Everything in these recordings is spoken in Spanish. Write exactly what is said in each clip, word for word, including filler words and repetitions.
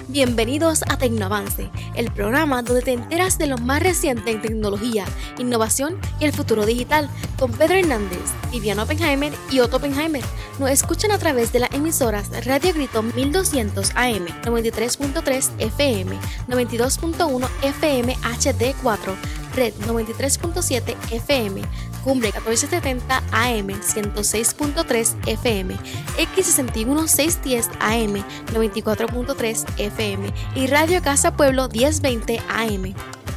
Bienvenidos a Tecnoavance, el programa donde te enteras de lo más reciente en tecnología, innovación y el futuro digital, con Pedro Hernández, Viviana Oppenheimer y Otto Oppenheimer. Nos escuchan a través de las emisoras Radio Grito mil doscientos A M, noventa y tres punto tres F M, noventa y dos punto uno F M H D cuatro, Red noventa y tres punto siete F M, Cumbre catorce setenta A M, ciento seis punto tres F M, X sesenta y uno seiscientos diez A M, noventa y cuatro punto tres F M y Radio Casa Pueblo mil veinte A M.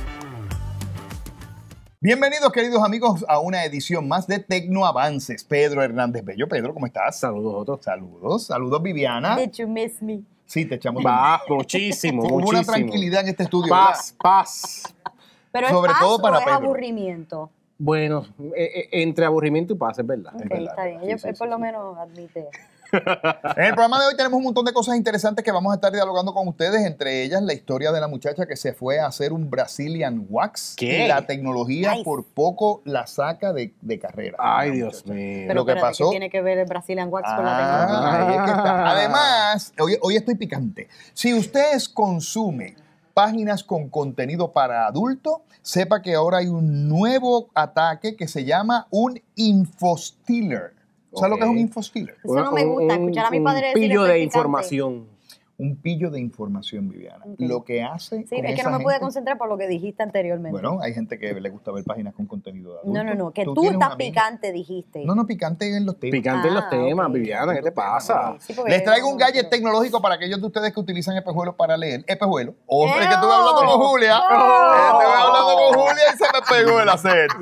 Bienvenidos, queridos amigos, a una edición más de Tecnoavances. Pedro Hernández Bello. Pedro, ¿cómo estás? Saludos, Otto. Saludos. Saludos, Viviana. Did you miss me? Sí, te echamos. Va, muchísimo, Hubo muchísimo. una tranquilidad en este estudio, Paz, paz. Pero Sobre es paz todo para o es Pedro. aburrimiento. Bueno, eh, eh, entre aburrimiento y paz, es verdad. Ok, Es verdad. está bien. Sí, Ella sí, él sí, por lo sí. menos admite. En el programa de hoy tenemos un montón de cosas interesantes que vamos a estar dialogando con ustedes, entre ellas la historia de la muchacha que se fue a hacer un Brazilian Wax. ¿Qué? Y la tecnología Nice. por poco la saca de, de carrera. Ay, La Dios muchacha. mío. Pero Lo que espérate, pasó- ¿qué tiene que ver el Brazilian Wax con la Ah, tecnología? ahí es que está. Además, hoy, hoy estoy picante. Si usted consume páginas con contenido para adulto, sepa que ahora hay un nuevo ataque que se llama un infostealer. ¿Sabes lo que es un Ok. infostealer? Eso no me gusta, escuchar a mi padre Un decir pillo esto de es picante. información. Un pillo de información, Viviana. Ok. Lo que hace Sí, con es que esa no me pude gente- concentrar por lo que dijiste anteriormente. Bueno, hay gente que le gusta ver páginas con contenido de adulto. no, no, no, que tú, tienes estás una amiga- picante, dijiste. No, no, picante en los temas. Picante en los Ah, temas, ok. Viviana, ¿qué te pasa? Sí, porque Les traigo un no- gadget no- tecnológico para aquellos de ustedes que utilizan espejuelos para leer. Espejuelos. Hombre, que ¡Eo! estuve hablando con Julia. ¡Oh! Eh, Estuve hablando con Julia y se me pegó el acento.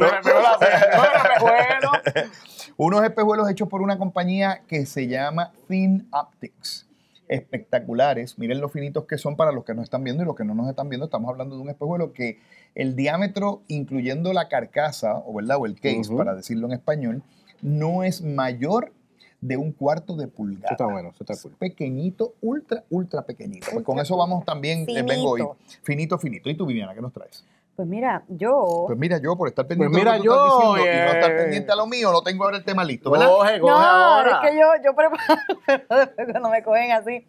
Unos espejuelos hechos por una compañía que se llama Thin Optics. Espectaculares. Miren lo finitos que son para los que nos están viendo y los que no nos están viendo. Estamos hablando de un espejuelo que el diámetro, incluyendo la carcasa, o, ¿verdad? o el case, Ujú. para decirlo en español, no es mayor de un cuarto de pulgada. Eso está bueno, eso está Es cool. pequeñito, ultra, ultra pequeñito. Pues con Ultra eso vamos también, eh, vengo hoy. Finito. Finito, finito. ¿Y tú, Viviana, qué nos traes? Pues mira, yo... Pues mira, yo por estar pendiente mira de lo que tú estás yo, diciendo y no estar eh. pendiente a lo mío, no tengo ahora el tema listo, ¿verdad? Coge, coge No, ahora. es que yo, yo preparo, pero después cuando me cogen así.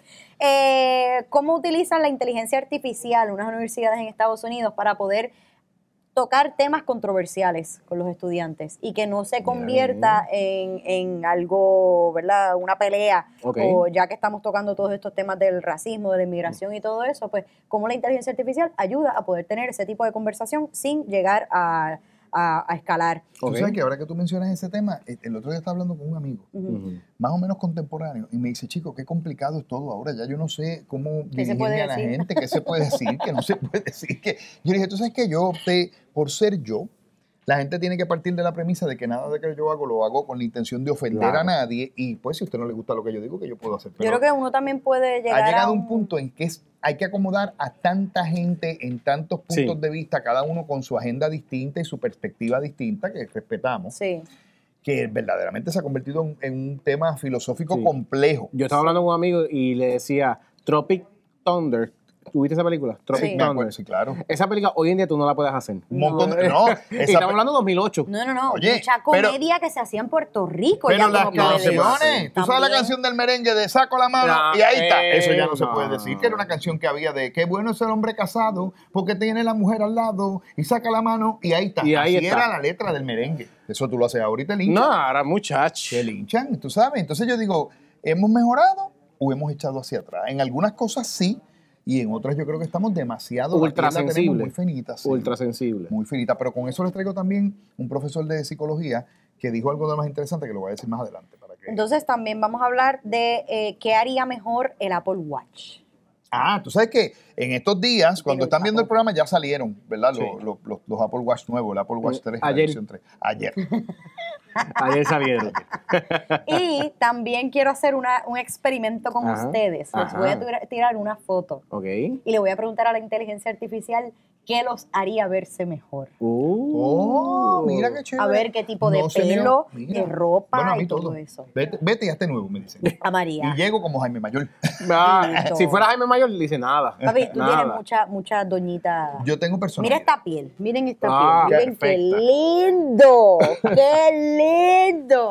Eh, ¿Cómo utilizan la inteligencia artificial unas universidades en Estados Unidos para poder tocar temas controversiales con los estudiantes y que no se convierta en, en algo, ¿verdad? Una pelea, Ok. o ya que estamos tocando todos estos temas del racismo, de la inmigración y todo eso, pues cómo la inteligencia artificial ayuda a poder tener ese tipo de conversación sin llegar a, a, a escalar. Tú Ok. sabes que ahora que tú mencionas ese tema, el el otro día estaba hablando con un amigo, Ujú. Ujú. más o menos contemporáneo, y me dice, chico, qué complicado es todo ahora, ya yo no sé cómo ¿Qué se puede dirigirme a la decir? gente, qué se puede decir, qué no se puede decir. Que... Yo le dije, tú sabes que yo opté por ser yo. La gente tiene que partir de la premisa de que nada de que yo hago lo hago con la intención de ofender Claro. a nadie, y pues si a usted no le gusta lo que yo digo, que yo puedo hacer. Yo Pero creo que uno también puede llegar ha llegado a un punto en que es, hay que acomodar a tanta gente en tantos puntos Sí. de vista, cada uno con su agenda distinta y su perspectiva distinta, que respetamos, Sí. que verdaderamente se ha convertido en, en un tema filosófico Sí. complejo. Yo estaba hablando con un amigo y le decía Tropic Thunder. ¿Tuviste esa película? Tropic Sí. Me Thunder. acuerdo, sí, claro. Esa película hoy en día tú no la puedes hacer. Un montón de... No, Y esa estamos pe- hablando de dos mil ocho. No, no, no. Oye, Mucha pero- comedia que se hacía en Puerto Rico. Pero ya las como que le- canciones, tú sabes la También. canción del merengue de Saco la mano Ya, y ahí está. eh, Eso ya no se no. puede decir, que era una canción que había de qué bueno es el hombre casado porque tiene la mujer al lado y saca la mano y ahí está. Y ahí Así está. era la letra del merengue. Eso tú lo haces ahorita, linchan. No, ahora muchacho. Te linchan, tú sabes. Entonces yo digo, ¿hemos mejorado o hemos echado hacia atrás? En algunas cosas sí y en otras yo creo que estamos demasiado... la Ultra piel la tenemos sensible. Muy finita. sí. Ultra sensible. Muy finita. Pero con eso les traigo también un profesor de psicología que dijo algo de lo más interesante que lo voy a decir más adelante. Para que... Entonces también vamos a hablar de eh, qué haría mejor el Apple Watch. Ah, tú sabes que en estos días, cuando Tiene un están viendo el Apple. programa, ya salieron, ¿verdad? Sí. Los, los- los- los Apple Watch nuevos, el Apple Watch tres, la Ayer. versión tres. Ayer. Ayer salieron. Y también quiero hacer una, un experimento con Ajá, ustedes. Les ajá. voy a tura- tirar una foto Ok. y le voy a preguntar a la inteligencia artificial qué los haría verse mejor. Uh. Oh, mira qué chévere. A ver qué tipo de No se me- pelo, mira. de ropa Bueno, a mí y todo, eso. Vete, vete y hazte nuevo, me dicen. A María. Y llego como Jaime Mayor. Ah, Lindo. si fuera Jaime Mayor, dice nada. Papi, tú Nada. tienes mucha, mucha doñita. Yo tengo Mira personalidad. esta piel, miren esta Ah, piel. Miren qué perfecta. lindo, qué lindo.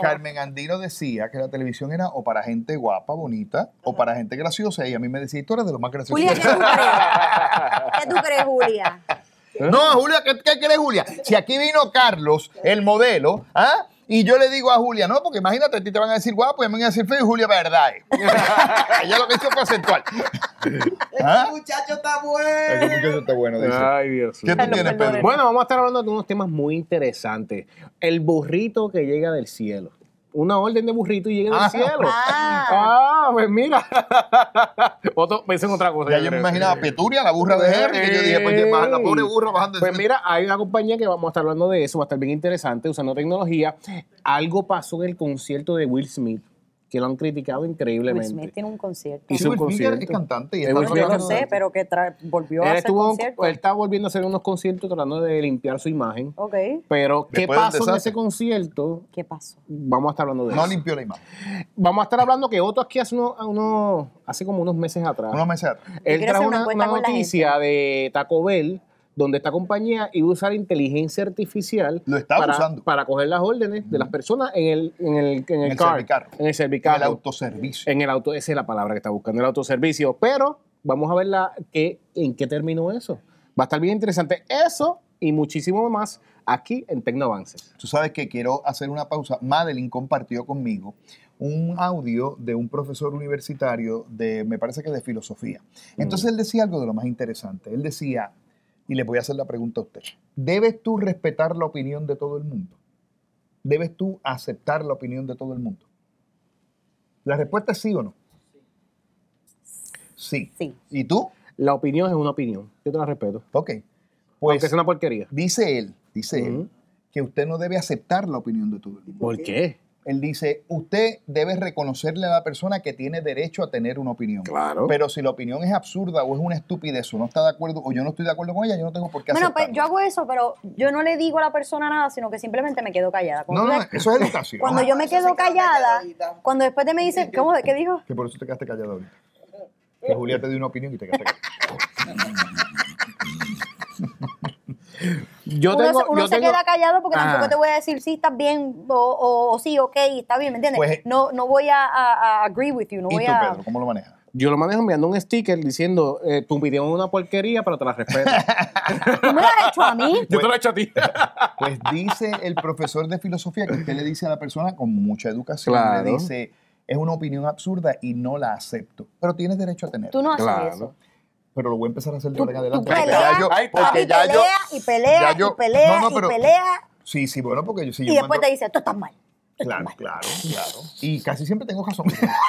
Carmen Andino decía que la televisión era o para gente guapa, bonita, o para gente graciosa, y a mí me decía, tú eres de lo más gracioso. Julia, ¿qué tú crees? ¿Qué tú crees, Julia? No, Julia, ¿qué, ¿qué crees, Julia? Si aquí vino Carlos, el modelo, ¿ah? Y yo le digo a Julia, no, porque imagínate, a ti te van a decir guapo y a mí me van a decir feo y Julia, verdad. Ella lo que hizo fue acentual. ¿Ah? Ese muchacho está bueno. Ese muchacho está bueno, dice. Ay, Dios ¿Qué mío. tú Carlos, tienes, perdone. Pedro? Bueno, vamos a estar hablando de unos temas muy interesantes. El burrito que llega del cielo. Una orden de burrito y llega del Ah. cielo. Ah. Ah, pues mira. Otro, pensé en otra cosa. Ya yo me creo. imaginaba Petunia, la burra de Henry, que yo dije, pues baja la pobre burra bajando. el Pues cielo. mira, hay una compañía que vamos a estar hablando de eso, va a estar bien interesante, usando tecnología. Algo pasó en el concierto de Will Smith, que lo han criticado Will increíblemente. Smith tiene un concierto. hizo Sí, un Will Smith es concierto. cantante y Eh, está Will No, Smith yo es no tocando- sé, pero que tra- volvió Él, a hacer estuvo, concierto. él está volviendo a hacer unos conciertos tratando de limpiar su imagen. Ok. Pero, ¿qué Después del pasó en desastre. ese concierto? ¿Qué pasó? Vamos a estar hablando de No eso. limpió la imagen. Vamos a estar hablando que Otto aquí hace, unos, unos- hace como unos meses atrás. Unos meses atrás. Él quiero trajo hacer una una, encuesta una con la noticia de Taco Bell, donde esta compañía iba a usar inteligencia artificial Lo estaba para, usando. para coger las órdenes de las personas en el, en el, en el, En el car, servicarro. en el En servicarro. el autoservicio. En el auto, esa es la palabra que está buscando, el autoservicio. Pero vamos a ver la, que, en qué terminó eso. Va a estar bien interesante eso y muchísimo más aquí en Tecnoavances. Tú sabes que quiero hacer una pausa. Madeline compartió conmigo un audio de un profesor universitario de, me parece que de filosofía. Entonces él decía algo de lo más interesante. Él decía, y le voy a hacer la pregunta a usted, ¿debes tú respetar la opinión de todo el mundo? ¿Debes tú aceptar la opinión de todo el mundo? La respuesta es sí o no. Sí. Sí. ¿Y tú? La opinión es una opinión. Yo te la respeto. Ok. Aunque Pues es una porquería. dice él, dice él, Ujú. que usted no debe aceptar la opinión de todo el mundo. ¿Por qué? Él dice, usted debe reconocerle a la persona que tiene derecho a tener una opinión. Claro. Pero si la opinión es absurda o es una estupidez o no está de acuerdo o yo no estoy de acuerdo con ella, yo no tengo por qué Bueno, pues aceptarlo. yo hago eso, pero yo no le digo a la persona nada, sino que simplemente me quedo callada. Cuando, No, no, tú- no, eso es educación. cuando yo me Eso se quedo queda callada, calladita. cuando después de me dice, ¿cómo? ¿Qué dijo? Que por eso te quedaste callado ahorita. Que Julia te dio una opinión y te quedaste callado. Yo uno tengo, se, uno yo se tengo- queda callado porque Ah. tampoco te voy a decir sí, estás bien o, o- o sí, ok, está bien, ¿me entiendes? Pues- no, no voy a, a- a agree with you, no ¿Y voy tú, a... Pedro, cómo lo manejas? Yo lo manejo enviando un sticker diciendo, eh, tu opinión es una porquería, pero te la respeto. ¿Tú me lo has hecho a mí? Yo te lo he hecho a ti. Pues dice el profesor de filosofía que usted le dice a la persona con mucha educación, Claro. le dice, es una opinión absurda y no la acepto. Pero tienes derecho a tenerla. Tú no haces Claro. eso. Pero lo voy a empezar a hacer de Tú, ahora en tú adelante. porque peleas, ya yo- Ay, porque papi, ya yo- pelea y pelea ya yo- y pelea no, no, pero- y pelea Sí, sí, bueno, porque yo sí. y yo después mando- te dice, tú estás mal. tú estás Claro, mal. claro, claro. Y casi siempre tengo razón.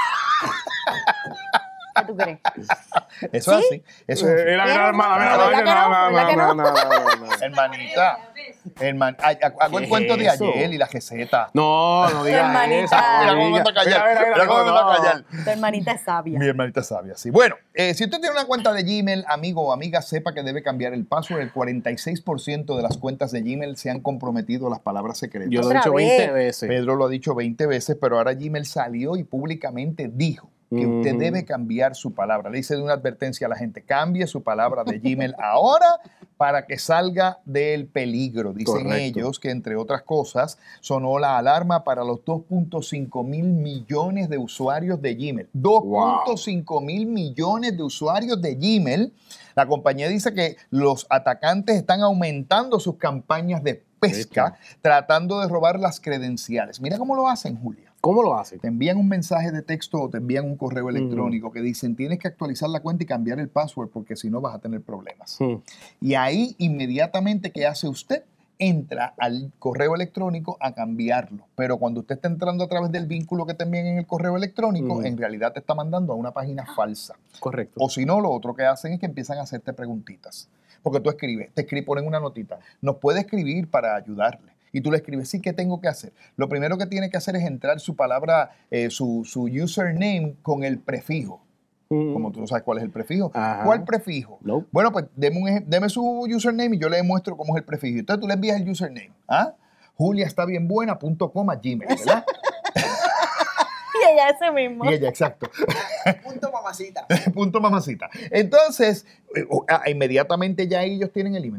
¿Qué tú crees? Eso es así. Eso es así. Mira, mira, hermano, mira, ¿Verdad que no? no, ¿Verdad que no, no? no, no, no. Hermanita, herman, ay, hago el ¿Qué cuento es de eso? ayer y la receta. No, no digas hermanita. eso. no Mira cómo me digas. anda a callar. Mira, mira, Mira cómo me anda a no. callar. Tu hermanita es sabia. Mi hermanita sabia, sí. Bueno, eh, si usted tiene una cuenta de Gmail, amigo o amiga, sepa que debe cambiar el password. El cuarenta y seis por ciento de las cuentas de Gmail se han comprometido a las palabras secretas. Yo lo he Otra dicho vez. veinte veces. Pedro lo ha dicho veinte veces, pero ahora Gmail salió y públicamente dijo que usted Ujú. debe cambiar su palabra. Le hice una advertencia a la gente, cambie su palabra de Gmail ahora para que salga del peligro. Dicen Correcto. ellos que, entre otras cosas, sonó la alarma para los dos punto cinco mil millones de usuarios de Gmail. dos punto cinco mil millones de usuarios de Gmail. La compañía dice que los atacantes están aumentando sus campañas de pesca, tratando de robar las credenciales. Mira cómo lo hacen, Julia. ¿Cómo lo hacen? Te envían un mensaje de texto o te envían un correo electrónico que dicen tienes que actualizar la cuenta y cambiar el password porque si no vas a tener problemas. Hmm. Y ahí inmediatamente, ¿qué hace usted? Entra al correo electrónico a cambiarlo. Pero cuando usted está entrando a través del vínculo que te envían en el correo electrónico, Mm. en realidad te está mandando a una página falsa. Correcto. O si no, lo otro que hacen es que empiezan a hacerte preguntitas. Porque tú escribes, te escriben, ponen una notita. Nos puede escribir para ayudarle. Y tú le escribes, sí, ¿qué tengo que hacer? Lo primero que tiene que hacer es entrar su palabra, eh, su, su username con el prefijo. Hmm. Como tú no sabes cuál es el prefijo. Ajá. ¿Cuál prefijo? Nope. Bueno, pues deme, un ejem- deme su username y yo le muestro cómo es el prefijo. Entonces tú le envías el username. ¿Ah? Julia está bien buena punto com a Gmail, ¿verdad? Y ella ese mismo. Y ella, exacto. Punto mamacita. Punto mamacita. Entonces, eh, o- ah, inmediatamente ya ellos tienen el email.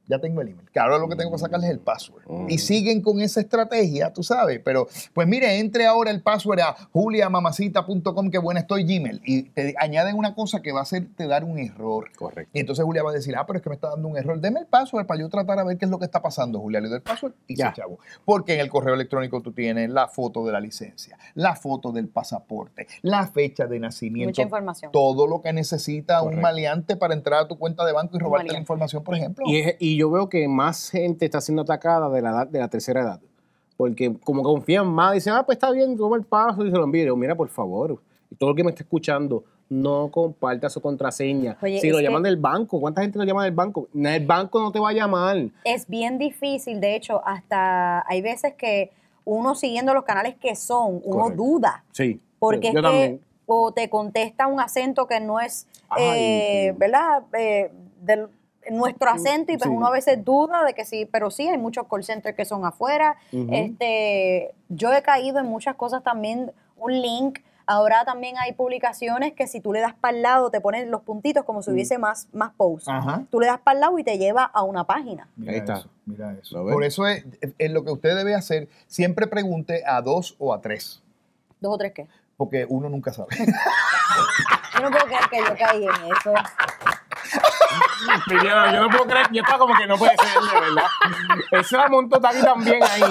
ya tengo el email. Que ahora lo que tengo que sacarles es el password. Mm. Y siguen con esa estrategia, tú sabes. Pero, pues mire, entre ahora el password a julia mamacita punto com, que buena estoy, Gmail. Y te añaden una cosa que va a hacerte dar un error. Correcto. Y entonces Julia va a decir, ah, pero es que me está dando un error. Deme el password para yo tratar a ver qué es lo que está pasando, Julia. Le doy el password y Ya. se chavo. Porque en el correo electrónico tú tienes la foto de la licencia, la foto del pasaporte, la fecha de nacimiento. Mucha información. Todo lo que necesita Correcto. un maleante para entrar a tu cuenta de banco y robarte maleante. la información, por ejemplo. Y, es- y yo veo que más gente está siendo atacada de la edad, de la tercera edad. Porque como confían más, dicen, ah, pues está bien, toma el paso y se lo envío. Y digo, mira, por favor, y todo el que me está escuchando, no comparta su contraseña. Oye, si lo es llaman que- del banco, ¿cuánta gente lo llama del banco? El banco no te va a llamar. Es bien difícil, de hecho, hasta hay veces que uno siguiendo los canales que son, uno Correcto. duda. Sí. Porque yo es también. que o te contesta un acento que no es, Ay, eh, sí. ¿verdad? Eh, del, nuestro acento y pues Sí. uno a veces duda de que sí, pero sí, hay muchos call centers que son afuera. Ujú. este, yo he caído en muchas cosas también, un link. Ahora también hay publicaciones que si tú le das para el lado te ponen los puntitos como si hubiese más, más posts. Ajá. Tú le das para el lado y te lleva a una página. Mira Ahí está. eso, mira eso. ¿Lo ves? Por eso es, es lo que usted debe hacer, siempre pregunte a dos o a tres, ¿Dos o tres qué? porque uno nunca sabe. Yo no puedo creer que yo caí en eso. Viviana, yo no puedo creer, yo estaba como que no puede ser, de verdad. Eso la montó Tati también ahí.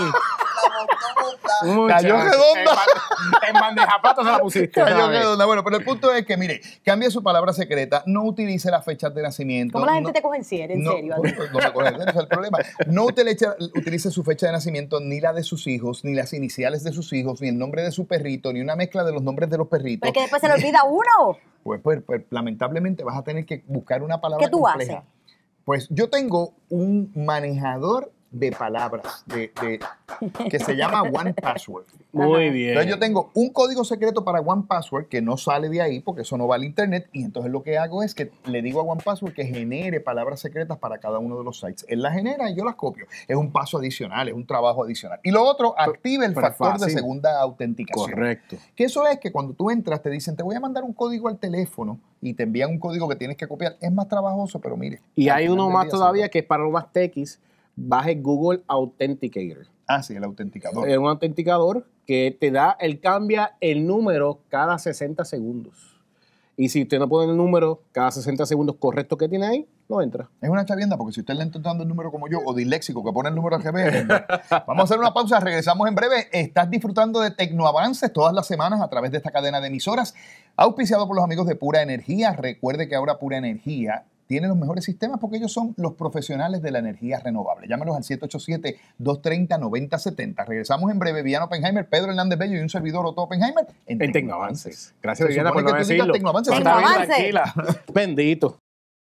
Cayó Muchacho, redonda. En, ban- en bandeja plata se la pusiste. Cayó ¿sabes? redonda. Bueno, pero el punto es que, mire, cambie su palabra secreta, no utilice las fechas de nacimiento. ¿Cómo la gente no- te coge en serio? En no, serio. pues, no me coge en serio, ese es el problema. No utilice, utilice su fecha de nacimiento, ni la de sus hijos, ni las iniciales de sus hijos, ni el nombre de su perrito, ni una mezcla de los nombres de los perritos. Pero es que después se le olvida a uno. Pues, pues, pues, lamentablemente vas a tener que buscar una palabra ¿Qué tú compleja. haces? Pues yo tengo un manejador de palabras de, de- que se llama One Password. Muy bien. Entonces yo tengo un código secreto para One Password que no sale de ahí porque eso no va al internet, y entonces lo que hago es que le digo a One Password que genere palabras secretas para cada uno de los sites. Él las genera y yo las copio. Es un paso adicional, es un trabajo adicional. Y lo otro, activa el pero factor de fácil. segunda autenticación. Correcto. Que eso es que cuando tú entras te dicen, te voy a mandar un código al teléfono y te envían un código que tienes que copiar. Es más trabajoso, pero mire. Y al hay final uno del más día se todavía lo- que es para los más tequis. Baje Google Authenticator. Ah, sí, el autenticador. Es un autenticador que te da, él cambia el número cada sesenta segundos. Y si usted no pone el número cada sesenta segundos correcto que tiene ahí, no entra. Es una chavienda porque si usted le está dando el número como yo o disléxico que pone el número al revés. Vamos a hacer una pausa, regresamos en breve. Estás disfrutando de Tecnoavances todas las semanas a través de esta cadena de emisoras, auspiciado por los amigos de Pura Energía. Recuerde que ahora Pura Energía tiene los mejores sistemas porque ellos son los profesionales de la energía renovable. Llámenos al siete ocho siete, dos tres cero, nueve cero siete cero. Regresamos en breve. Viviana Oppenheimer, Pedro Hernández Bello y un servidor Otto Oppenheimer en, En Tecnoavances. Gracias, Se Viviana, por supone no que tú digas decirlo. Tecnoavances. Está bien, Tecnoavances. tranquila. Bendito.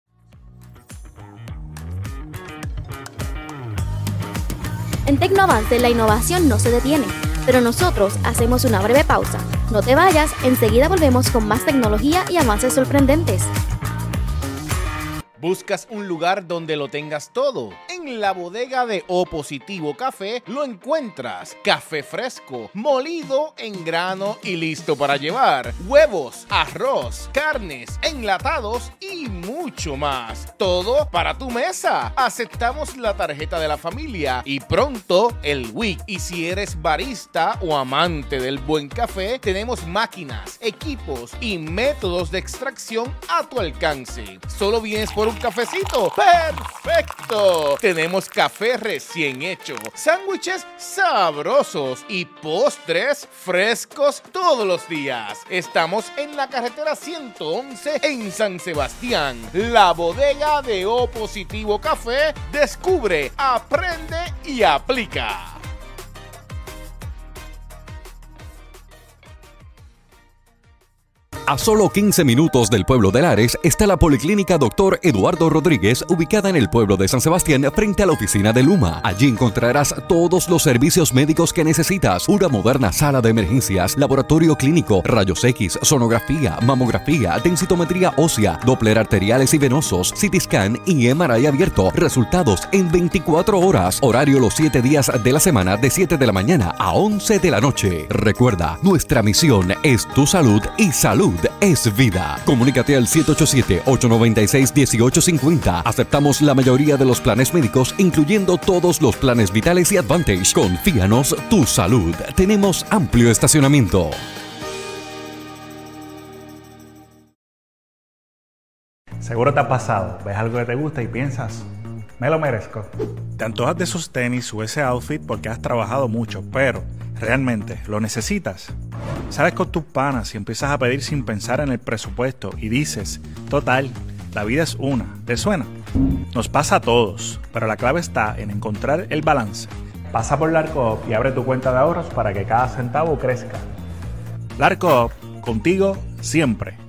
En Tecnoavance la innovación no se detiene, pero nosotros hacemos una breve pausa. No te vayas, enseguida volvemos con más tecnología y avances sorprendentes. ¿Buscas un lugar donde lo tengas todo? En la bodega de O Positivo Café lo encuentras. Café fresco, molido en grano y listo para llevar. Huevos, arroz, carnes, enlatados y mucho más. Todo para tu mesa. Aceptamos la tarjeta de la familia y pronto el W I C. Y si eres barista o amante del buen café, tenemos máquinas, equipos y métodos de extracción a tu alcance. Solo vienes por un cafecito. ¡Perfecto! Tenemos café recién hecho, sándwiches sabrosos y postres frescos todos los días. Estamos en la carretera ciento once en San Sebastián. La bodega de O Positivo Café. Descubre, aprende y aplica. A solo quince minutos del pueblo de Lares está la Policlínica Doctor Eduardo Rodríguez, ubicada en el pueblo de San Sebastián, frente a la oficina de Luma. Allí encontrarás todos los servicios médicos que necesitas: una moderna sala de emergencias, laboratorio clínico, rayos X, sonografía, mamografía, densitometría ósea, doppler arteriales y venosos, C T scan y M R I abierto. Resultados en veinticuatro horas. Horario los siete días de la semana de siete de la mañana a once de la noche. Recuerda, nuestra misión es tu salud y salud salud es vida. Comunícate al siete ocho siete, ocho nueve seis, uno ocho cinco cero. Aceptamos la mayoría de los planes médicos, incluyendo todos los planes vitales y Advantage. Confíanos tu salud. Tenemos amplio estacionamiento. Seguro te ha pasado, ves algo que te gusta y piensas, me lo merezco. Te antojas de esos tenis o ese outfit porque has trabajado mucho, pero ¿realmente lo necesitas? Sales con tus panas y empiezas a pedir sin pensar en el presupuesto y dices, total, la vida es una, ¿te suena? Nos pasa a todos, pero la clave está en encontrar el balance. Pasa por Larcoop y abre tu cuenta de ahorros para que cada centavo crezca. Larcoop, contigo siempre.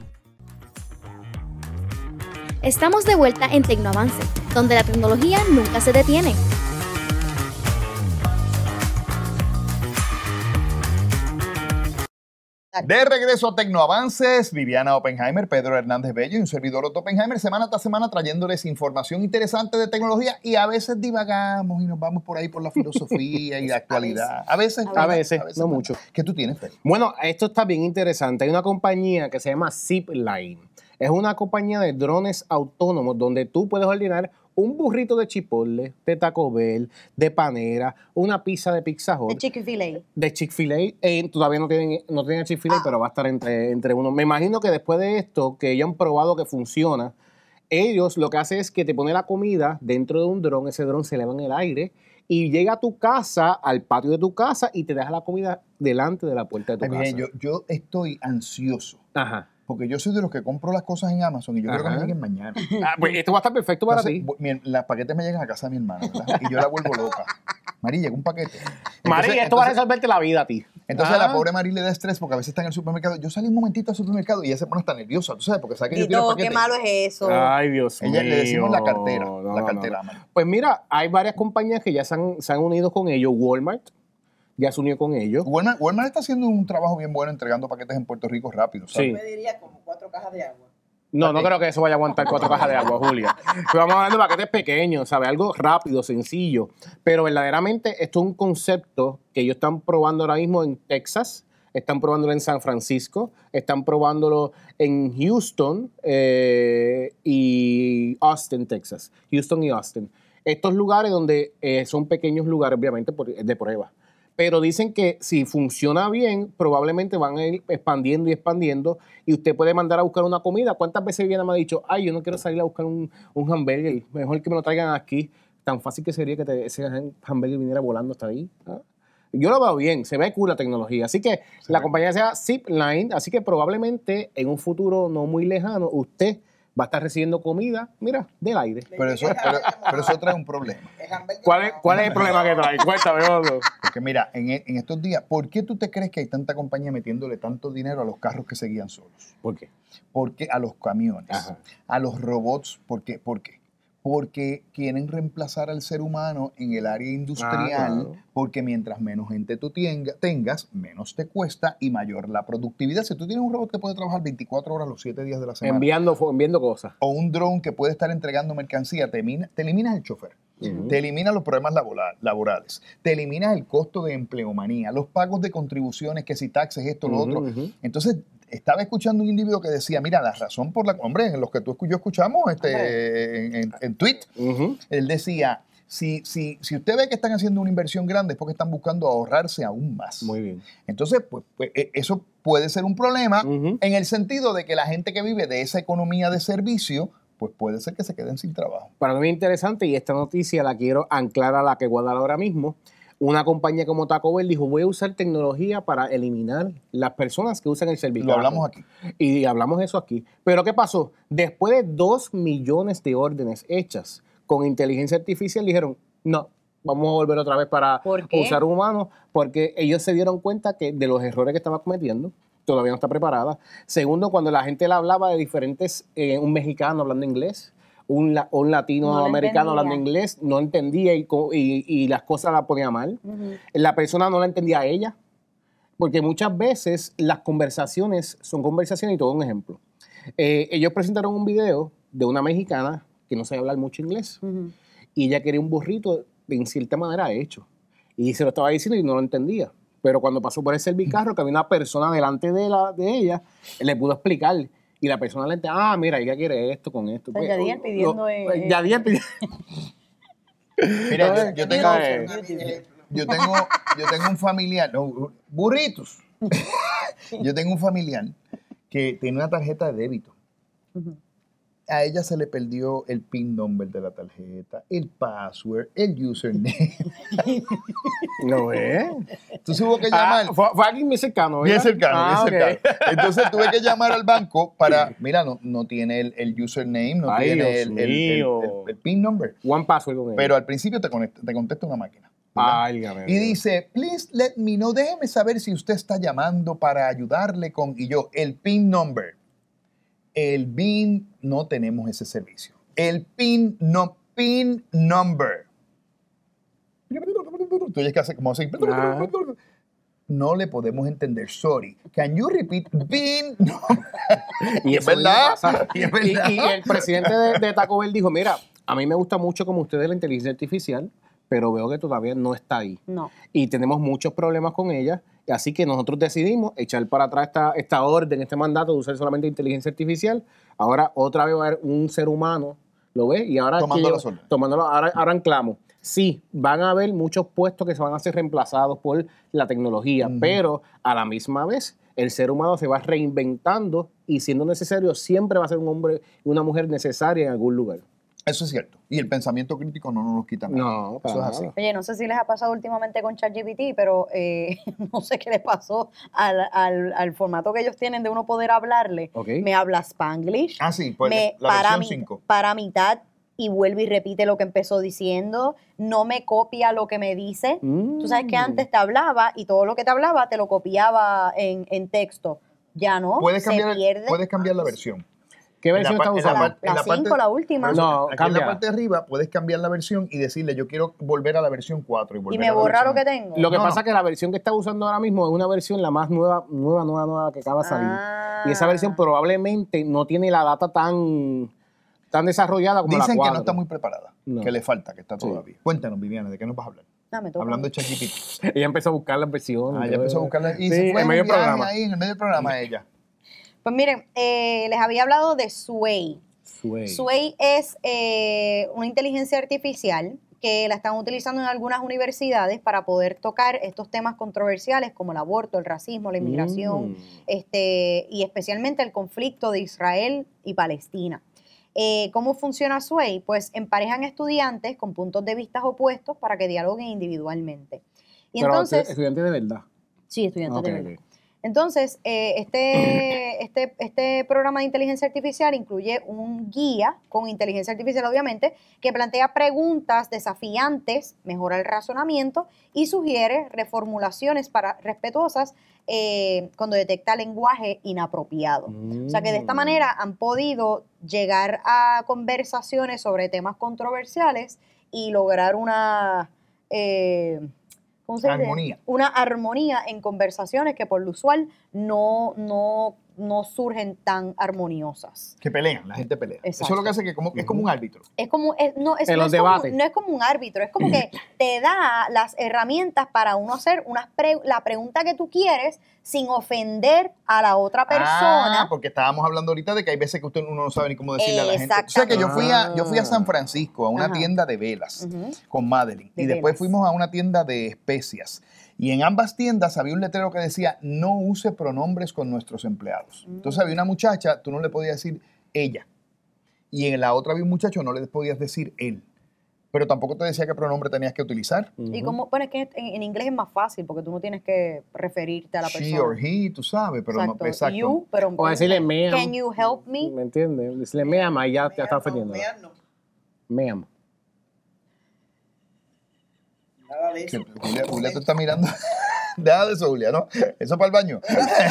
Estamos de vuelta en Tecnoavance, donde la tecnología nunca se detiene. De regreso a Tecnoavances, Viviana Oppenheimer, Pedro Hernández Bello y un servidor Otto Oppenheimer, semana tras semana trayéndoles información interesante de tecnología y a veces divagamos y nos vamos por ahí por la filosofía y la actualidad. A veces, a veces, a veces no mucho. ¿Qué tú tienes, Pedro? Bueno, esto está bien interesante. Hay una compañía que se llama Zipline. Es una compañía de drones autónomos donde tú puedes ordenar un burrito de Chipotle, de Taco Bell, de Panera, una pizza de Pizza Hut. De Chick-fil-A. De Chick-fil-A. Eh, todavía no tienen, no tienen Chick-fil-A, ah. pero va a estar entre, entre uno. Me imagino que después de esto, que ellos han probado que funciona, ellos lo que hacen es que te ponen la comida dentro de un dron, ese dron se eleva en el aire y llega a tu casa, al patio de tu casa y te deja la comida delante de la puerta de tu Ay, casa. bien, yo, yo estoy ansioso. Ajá. Porque yo soy de los que compro las cosas en Amazon y yo Ajá. creo que me lleguen mañana. Ah, pues esto va a estar perfecto para Entonces, ti. Mi, las paquetes me llegan a casa de mi hermana, ¿verdad? Y yo la vuelvo loca. Mari, llega un paquete. Entonces, Mari, esto entonces, va a resolverte la vida a ti. Entonces ah. la pobre Mari le da estrés porque a veces está en el supermercado. Yo salí un momentito al supermercado y ella se pone hasta nerviosa, ¿tú sabes? Porque sabe que yo quiero el paquete. Qué malo es eso. Ay, Dios ella, mío. Le decimos la cartera, no, la no, cartera. No. Pues mira, hay varias compañías que ya se han, se han unido con ellos. Walmart ya se unió con ellos. Walmart, Walmart está haciendo un trabajo bien bueno entregando paquetes en Puerto Rico rápido, ¿sabes? Sí. Yo me diría como cuatro cajas de agua. No, no creo que eso vaya a aguantar cuatro cajas de agua, Julia. Pero vamos hablando de paquetes pequeños, ¿sabes? Algo rápido, sencillo. Pero verdaderamente esto es un concepto que ellos están probando ahora mismo en Texas, están probándolo en San Francisco, están probándolo en Houston eh, y Austin, Texas. Houston y Austin. Estos lugares donde eh, son pequeños lugares, obviamente, de prueba. Pero dicen que si funciona bien, probablemente van a ir expandiendo y expandiendo y usted puede mandar a buscar una comida. ¿Cuántas veces Viviana me ha dicho, ay, yo no quiero salir a buscar un, un hamburger, mejor que me lo traigan aquí? Tan fácil que sería que te, ese hamburger viniera volando hasta ahí. ¿Ah? Yo lo veo bien, se ve cool la tecnología. Así que se la ve. Compañía se llama Zipline, así que probablemente en un futuro no muy lejano usted va a estar recibiendo comida, mira, del aire. Pero eso, pero, pero eso trae un problema. ¿Cuál es, cuál es el problema que trae? Cuéntame, Otto. Porque mira, en, en estos días, ¿por qué tú te crees que hay tanta compañía metiéndole tanto dinero a los carros que se guían solos? ¿Por qué? Porque a los camiones, Ajá. a los robots, ¿por qué? ¿Por qué? Porque quieren reemplazar al ser humano en el área industrial, ah, claro. Porque mientras menos gente tú tenga, tengas, menos te cuesta y mayor la productividad. Si tú tienes un robot que puede trabajar veinticuatro horas los siete días de la semana. Enviando, enviando cosas. O un dron que puede estar entregando mercancía, te, elimina, te eliminas el chofer. Uh-huh. Te eliminas los problemas laboral, laborales, te eliminas el costo de empleomanía, los pagos de contribuciones, que si taxes, esto, uh-huh, lo otro. Uh-huh. Entonces, estaba escuchando un individuo que decía, mira, la razón por la... Hombre, en los que tú y yo escuchamos este, en, en, en tweet, uh-huh. Él decía, si, si, si usted ve que están haciendo una inversión grande es porque están buscando ahorrarse aún más. Muy bien. Entonces, pues, pues eso puede ser un problema uh-huh. en el sentido de que la gente que vive de esa economía de servicio, pues puede ser que se queden sin trabajo. Para mí es interesante y esta noticia la quiero anclar a la que voy a dar ahora mismo. Una compañía como Taco Bell dijo, voy a usar tecnología para eliminar las personas que usan el servicio. Lo hablamos aquí. Y hablamos eso aquí. Pero ¿qué pasó? Después de dos millones de órdenes hechas con inteligencia artificial, dijeron, no, vamos a volver otra vez para usar humanos, porque ellos se dieron cuenta que de los errores que estaban cometiendo, todavía no está preparada. Segundo, cuando la gente le hablaba de diferentes, eh, un mexicano hablando inglés, un, la, un latinoamericano no hablando inglés, no entendía y, y, y las cosas las ponía mal. Uh-huh. La persona no la entendía a ella, porque muchas veces las conversaciones son conversaciones y todo un ejemplo. Eh, ellos presentaron un video de una mexicana que no sabía hablar mucho inglés uh-huh. y ella quería un burrito de, en cierta manera hecho y se lo estaba diciendo y no lo entendía. Pero cuando pasó por el servicarro, que había una persona delante de, la, de ella, le pudo explicar. Y la persona le dice, ah, mira, ella quiere esto con esto. Pues, Yadiel pidiendo... Lo, eh, pues, Yadiel pidiendo... Mira, yo, yo tengo, yo tengo, yo tengo un familiar, no, burritos. Yo tengo un familiar que tiene una tarjeta de débito. Uh-huh. A ella se le perdió el PIN number de la tarjeta, el password, el username. ¿No ves? Entonces hubo que llamar. Ah, fue, fue alguien muy cercano, ¿verdad? Bien cercano, Ah, bien okay. cercano. Entonces tuve que llamar al banco para, mira, no, no tiene el, el username, no Ay, tiene Dios el, el, el, mío. el, el PIN number. One password con Pero al principio te, conecta, te contesta una máquina. Ay, gané. Y dice, please let me know, déjeme saber si usted está llamando para ayudarle con, y yo, el PIN number. El B I N, no tenemos ese servicio. El PIN, no, PIN number. Tú tienes que hacer como así. Ah. No le podemos entender. Sorry. Can you repeat PIN number? Y es eso mismo verdad. pasa. Y es Y, verdad. y el presidente de, de Taco Bell dijo, mira, a mí me gusta mucho como ustedes la inteligencia artificial, pero veo que todavía no está ahí. No. Y tenemos muchos problemas con ella, así que nosotros decidimos echar para atrás esta, esta orden, este mandato de usar solamente inteligencia artificial. Ahora otra vez va a haber un ser humano, ¿lo ves? Y ahora Tomando que- las órdenes. tomándolo, ahora, ahora anclamos. Sí, van a haber muchos puestos que se van a ser reemplazados por la tecnología, Ujú. pero a la misma vez el ser humano se va reinventando y siendo necesario siempre va a ser un hombre y una mujer necesaria en algún lugar. Eso es cierto. Y el pensamiento crítico no nos lo quita nada. No, para Eso es nada. así. Oye, no sé si les ha pasado últimamente con ChatGPT, pero eh, no sé qué les pasó al, al, al formato que ellos tienen de uno poder hablarle. Ok. Me habla Spanglish, Ah, sí, pues me la para, versión mi- cinco. para mitad y vuelve y repite lo que empezó diciendo, no me copia lo que me dice. Mm. Tú sabes que antes te hablaba y todo lo que te hablaba te lo copiaba en, en texto. Ya no, Puedes se cambiar, pierde. puedes cambiar la versión. ¿Qué versión En la está pa- en la usando? pa- en La la parte- cinco, la última. Por eso, No, aquí en cambia. la parte de arriba puedes cambiar la versión y decirle, yo quiero volver a la versión cuatro. Y, Y volver me a la borra lo versión- que tengo. Lo que No, pasa no. es que la versión que está usando ahora mismo es una versión la más nueva, nueva, nueva, nueva que acaba de salir. Ah. Y esa versión probablemente no tiene la data tan, tan desarrollada como la Dicen que cuatro. no está muy preparada, No. que le falta, que está Sí. todavía. Cuéntanos, Viviana, ¿de qué nos vas a hablar? Ah, me toca. Hablando de ChatGPT. Ella empezó a buscar la versión. Ah, ya empezó a buscarla y Sí, se fue en medio un del viaje programa. ahí, en el medio del programa ella. Pues miren, eh, les había hablado de Sway. Sway. Sway es eh, una inteligencia artificial que la están utilizando en algunas universidades para poder tocar estos temas controversiales como el aborto, el racismo, la inmigración, Mm. este, y especialmente el conflicto de Israel y Palestina. Eh, ¿Cómo funciona Sway? Pues emparejan estudiantes con puntos de vista opuestos para que dialoguen individualmente. Y Pero entonces, estudiante de verdad. sí, estudiantes Ok, de verdad. ok. Entonces, eh, este, este, este programa de inteligencia artificial incluye un guía con inteligencia artificial, obviamente, que plantea preguntas desafiantes, mejora el razonamiento y sugiere reformulaciones para, respetuosas eh, cuando detecta lenguaje inapropiado. O sea que de esta Mm. manera han podido llegar a conversaciones sobre temas controversiales y lograr una... eh, ¿cómo se dice? Armonía. Una armonía en conversaciones que por lo usual no, no, no surgen tan armoniosas. Que pelean, la gente pelea. Eso Exacto. es lo que hace que como, es como un árbitro. Es como, es- no, es, En no los es como- debates. no es como un árbitro, es como que te da las herramientas para uno hacer unas pre- la pregunta que tú quieres sin ofender a la otra persona. Ah, porque estábamos hablando ahorita de que hay veces que usted uno no sabe ni cómo decirle a la gente. O Exactamente. sea que yo fui a, yo fui a San Francisco a una Ajá. tienda de velas Ujú. con Madeline De y después velas. fuimos a una tienda de especias. Y en ambas tiendas había un letrero que decía, no use pronombres con nuestros empleados. Mm. Entonces había una muchacha, tú no le podías decir ella. Y en la otra había un muchacho, no le podías decir él. Pero tampoco te decía qué pronombre tenías que utilizar. Y como, bueno, es que en, en inglés es más fácil porque tú no tienes que referirte a la She persona. or he, tú sabes, pero exacto. no, exacto. You, pero O decirle ma'am. Can you help me? ¿Me entiendes? Decirle ma'am, ahí ya te está ofendiendo. Mean no, Ma'am. nada de Que eso. Julia, Julia te está mirando. Deja de eso, Julia, ¿no? Eso para el baño.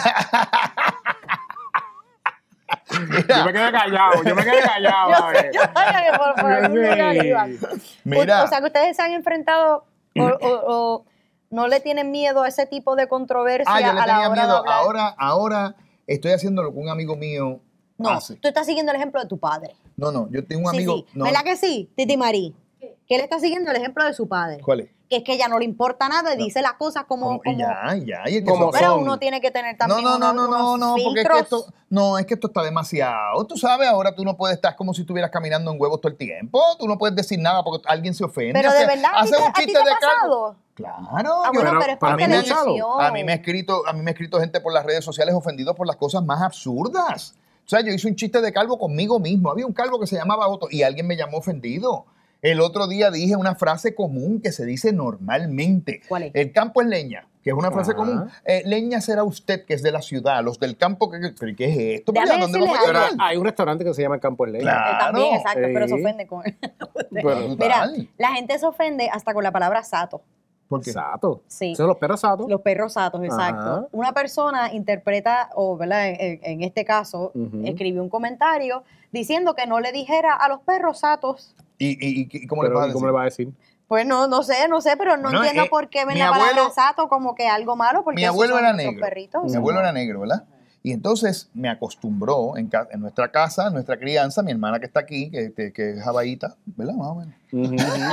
Yo me quedé callado, yo me quedé callado. Yo a ver. sé, yo sabía que por, por algún Sí. lugar iban. Mira. O, o sea, que ustedes se han enfrentado o, o- o no le tienen miedo a ese tipo de controversia Ah, yo le a la tenía hora de miedo. hablar. Ahora, ahora estoy haciendo lo que un amigo mío No, hace. tú estás siguiendo el ejemplo de tu padre. No, no, yo tengo un Sí, amigo. sí. No, ¿Verdad que sí, Titi Marí? Que él está siguiendo el ejemplo de su padre. ¿Cuál es? que es que ella no le importa nada y dice las cosas como... Como- y como ya, y ya. Y es que como eso- pero son. uno tiene que tener No, también no, no, unos- no, no, unos no, porque es que filtros. esto, no, es que esto está demasiado. Tú sabes, ahora tú no puedes estar como si estuvieras caminando en huevos todo el tiempo. Tú no puedes decir nada porque alguien se ofende. Pero O de sea, verdad, ¿a ti hace te- un a ti chiste te ha de calvo. pasado? Claro. Ah, yo- bueno, pero pero es para por mí me ha televisión. a mí me ha escrito, a mí me ha escrito gente por las redes sociales ofendidos por las cosas más absurdas. O sea, yo hice un chiste de calvo conmigo mismo. Había un calvo que se llamaba Otto y alguien me llamó ofendido. El otro día dije una frase común que se dice normalmente. ¿Cuál es? El campo es leña, que es una frase Ajá. común. Eh, leña será usted, que es de la ciudad. Los del campo, ¿qué, qué, qué es esto? Déjame Mira, ¿dónde decirle vamos a Pero llegar? hay un restaurante que se llama el Campo de Leña. Claro. Eh, También, exacto, Sí. pero se ofende con él. Pero- Mira, Total. la gente se ofende hasta con la palabra sato. ¿Por qué? Sato. Sí. Son los perros satos. Los perros satos, exacto. Ajá. Una persona interpreta, o ¿verdad? En, en este caso, Ujú. escribió un comentario diciendo que no le dijera a los perros satos. ¿Y, y, y- y cómo le Pero, vas a ¿y decir? ¿Cómo le va a decir? Pues no, no sé, no sé, pero no Bueno, entiendo eh, por qué ven mi la palabra abuelo- sato como que algo malo, porque Mi esos abuelo son era nuestros negro. perritos. Mi abuelo era negro, ¿verdad? Y entonces me acostumbró en, ca- en nuestra casa, en nuestra crianza, mi hermana que está aquí, que, que, que es jabaíta, ¿verdad? Más o menos. Ujú, ujú.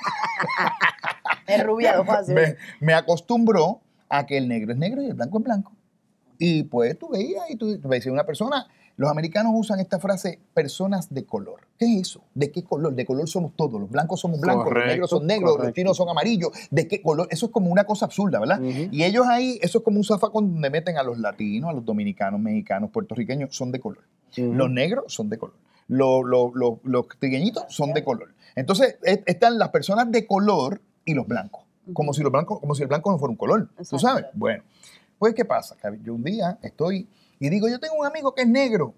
Es rubia de ojos azules. me, me acostumbró a que el negro es negro y el blanco es blanco. Y pues tú veías y tú, tú veías una persona, los americanos usan esta frase, personas de color. ¿Qué es eso? ¿De qué color? De color somos todos. Los blancos somos blancos, Correcto, los negros son negros, los correcto. chinos son amarillos. ¿De qué color? Eso es como una cosa absurda, ¿verdad? Ujú. Y ellos ahí, eso es como un zafacón donde meten a los latinos, a los dominicanos, mexicanos, puertorriqueños, son de color. Ujú. Los negros son de color. Los, los, los, los trigueñitos son de color. Entonces, es- están las personas de color y los blancos. Como si los blancos, como si el blanco no fuera un color. ¿Tú Exacto. sabes? Bueno, pues, ¿qué pasa? Que yo un día estoy y digo, yo tengo un amigo que es negro.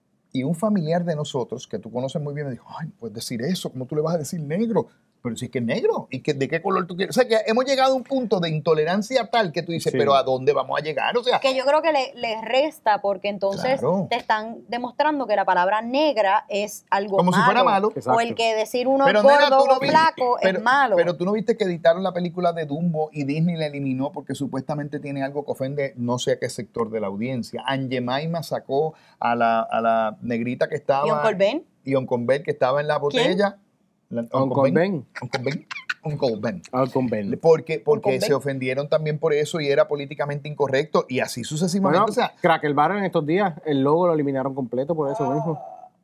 Y un familiar de nosotros, que tú conoces muy bien, me dijo, ay, puedes decir eso, ¿cómo tú le vas a decir negro? Pero si es que es negro, ¿y que, de qué color tú quieres? O sea, que hemos llegado a un punto de intolerancia tal que tú dices, Sí. pero ¿a dónde vamos a llegar? O sea, Que yo creo que le, le resta porque entonces Claro. te están demostrando que la palabra negra es algo como malo. si fuera malo. Exacto. O el que decir uno Pero, es nena, gordo tú no o vi- flaco pero- es malo. Pero tú no viste que editaron la película de Dumbo y Disney la eliminó porque supuestamente tiene algo que ofende no sé a qué sector de la audiencia. Aunt Jemima sacó a la, a la negrita que estaba... ¿Y Uncle Ben? Y Uncle Ben que estaba en la botella. La- Uncle Ben. Uncle Ben. Uncle Ben. Uncle Ben. Porque, porque Uncle se Ben. ofendieron también por eso y era políticamente incorrecto y así sucesivamente. Bueno, o sea, Cracker Barrel en estos días, el logo lo eliminaron completo por eso mismo.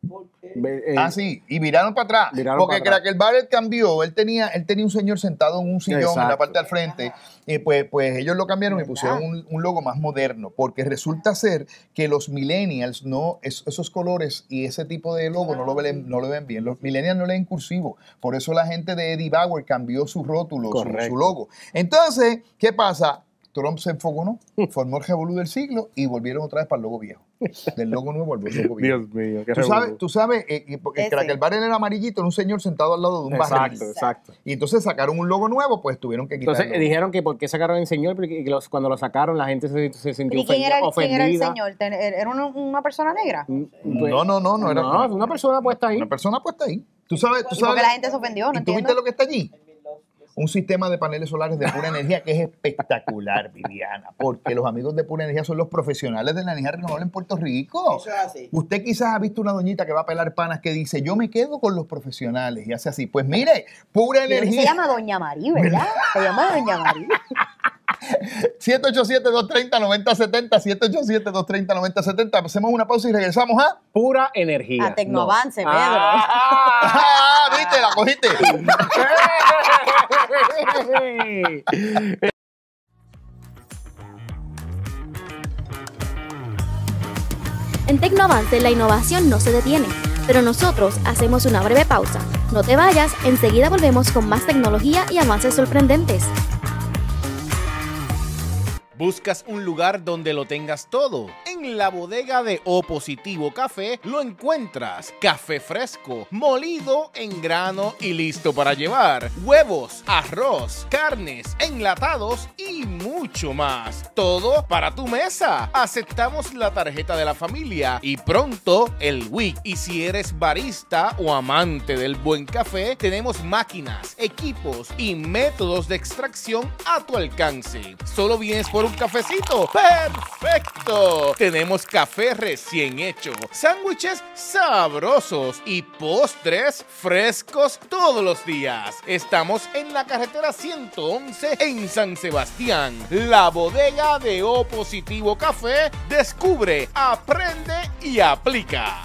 Ve- eh, ah, sí, y viraron para atrás. Viraron porque para atrás. Cracker Barrel cambió. Él tenía, él tenía un señor sentado en un sillón en la Exacto. parte al frente. Y pues, pues ellos lo cambiaron y pusieron un, un logo más moderno. Porque resulta ser que los millennials, no, es- esos colores y ese tipo de logo no lo ven, no lo ven bien. Los millennials no leen cursivo. Por eso la gente de Eddie Bauer cambió su rótulo, su, Correcto. su logo. Entonces, ¿qué pasa? Trump se enfogonó, formó el revolú del siglo y volvieron otra vez para el logo viejo. Del logo nuevo al logo viejo. Dios mío, qué Tú sabes, revolú. tú sabes eh, y porque Ese. Cracker Barrel era amarillito, era un señor sentado al lado de un barril. Exacto, exacto. Y entonces sacaron un logo nuevo, pues tuvieron que quitarlo. Entonces eh, dijeron que por qué sacaron el señor, porque que los- cuando lo sacaron la gente se, se sintió ¿Y quién ofendi- era, el, quién era el ofendida. señor? ¿Ten- ¿Era una, una persona negra? Mm, pues, No, no, no, no era No, una persona puesta ahí. una persona puesta ahí. Tú sabes, tú ¿Y por sabes. qué la gente se ofendió? No ¿Y tú viste entiendo. lo que está allí? Un sistema de paneles solares de pura energía que es espectacular, Viviana, porque los amigos de pura energía son los profesionales de la energía renovable en Puerto Rico. Eso es así. Usted quizás ha visto una doñita que va a pelar panas que dice, yo me quedo con los profesionales y hace así. Pues mire, pura Creo que energía. Se llama Doña Marí, ¿verdad? Se llama Doña Marí. siete ocho siete, dos tres cero, nueve cero siete cero, siete ocho siete, dos tres cero, nueve cero siete cero. Hacemos una pausa y regresamos a... Pura energía. A Tecnoavance, No. Pedro. ¡Ah! ¿Viste? La cogiste. En Tecnoavance la innovación no se detiene, pero nosotros hacemos una breve pausa. No te vayas, enseguida volvemos con más tecnología y avances sorprendentes. ¿Buscas un lugar donde lo tengas todo? En la bodega de O Positivo Café lo encuentras. Café fresco, molido en grano y listo para llevar. Huevos, arroz, carnes, enlatados y mucho más. Todo para tu mesa. Aceptamos la tarjeta de la familia y pronto el W I C. Y si eres barista o amante del buen café, tenemos máquinas, equipos y métodos de extracción a tu alcance. Solo vienes por por un cafecito? ¡Perfecto! Tenemos café recién hecho, sándwiches sabrosos y postres frescos todos los días. Estamos en la carretera ciento once en San Sebastián. La bodega de O Positivo Café. Descubre, aprende y aplica.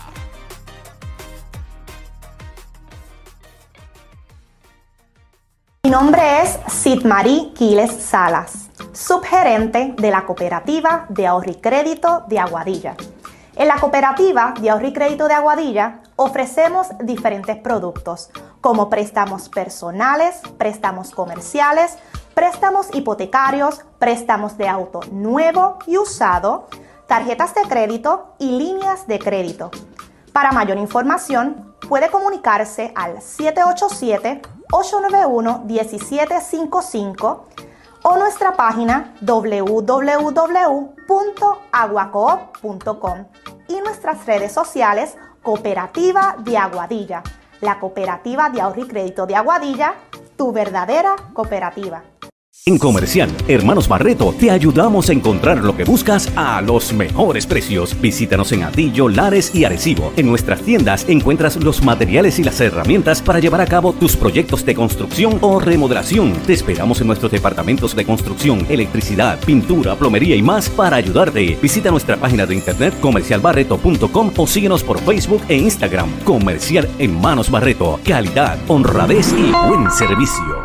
Mi nombre es Sidmarí Quiles Salas, subgerente de la Cooperativa de Ahorro y Crédito de Aguadilla. En la Cooperativa de Ahorro y Crédito de Aguadilla ofrecemos diferentes productos como préstamos personales, préstamos comerciales, préstamos hipotecarios, préstamos de auto nuevo y usado, tarjetas de crédito y líneas de crédito. Para mayor información, puede comunicarse al siete ocho siete, ocho nueve uno, uno siete cinco cinco o nuestra página w w w punto aguacoop punto com y nuestras redes sociales Cooperativa de Aguadilla, la Cooperativa de Ahorro y Crédito de Aguadilla, tu verdadera cooperativa. En Comercial Hermanos Barreto te ayudamos a encontrar lo que buscas a los mejores precios. Visítanos en Atillo, Lares y Arecibo. En nuestras tiendas encuentras los materiales y las herramientas para llevar a cabo tus proyectos de construcción o remodelación. Te esperamos en nuestros departamentos de construcción, electricidad, pintura, plomería y más para ayudarte. Visita nuestra página de internet comercial barreto punto com o síguenos por Facebook e Instagram. Comercial Hermanos Barreto. Calidad, honradez y buen servicio.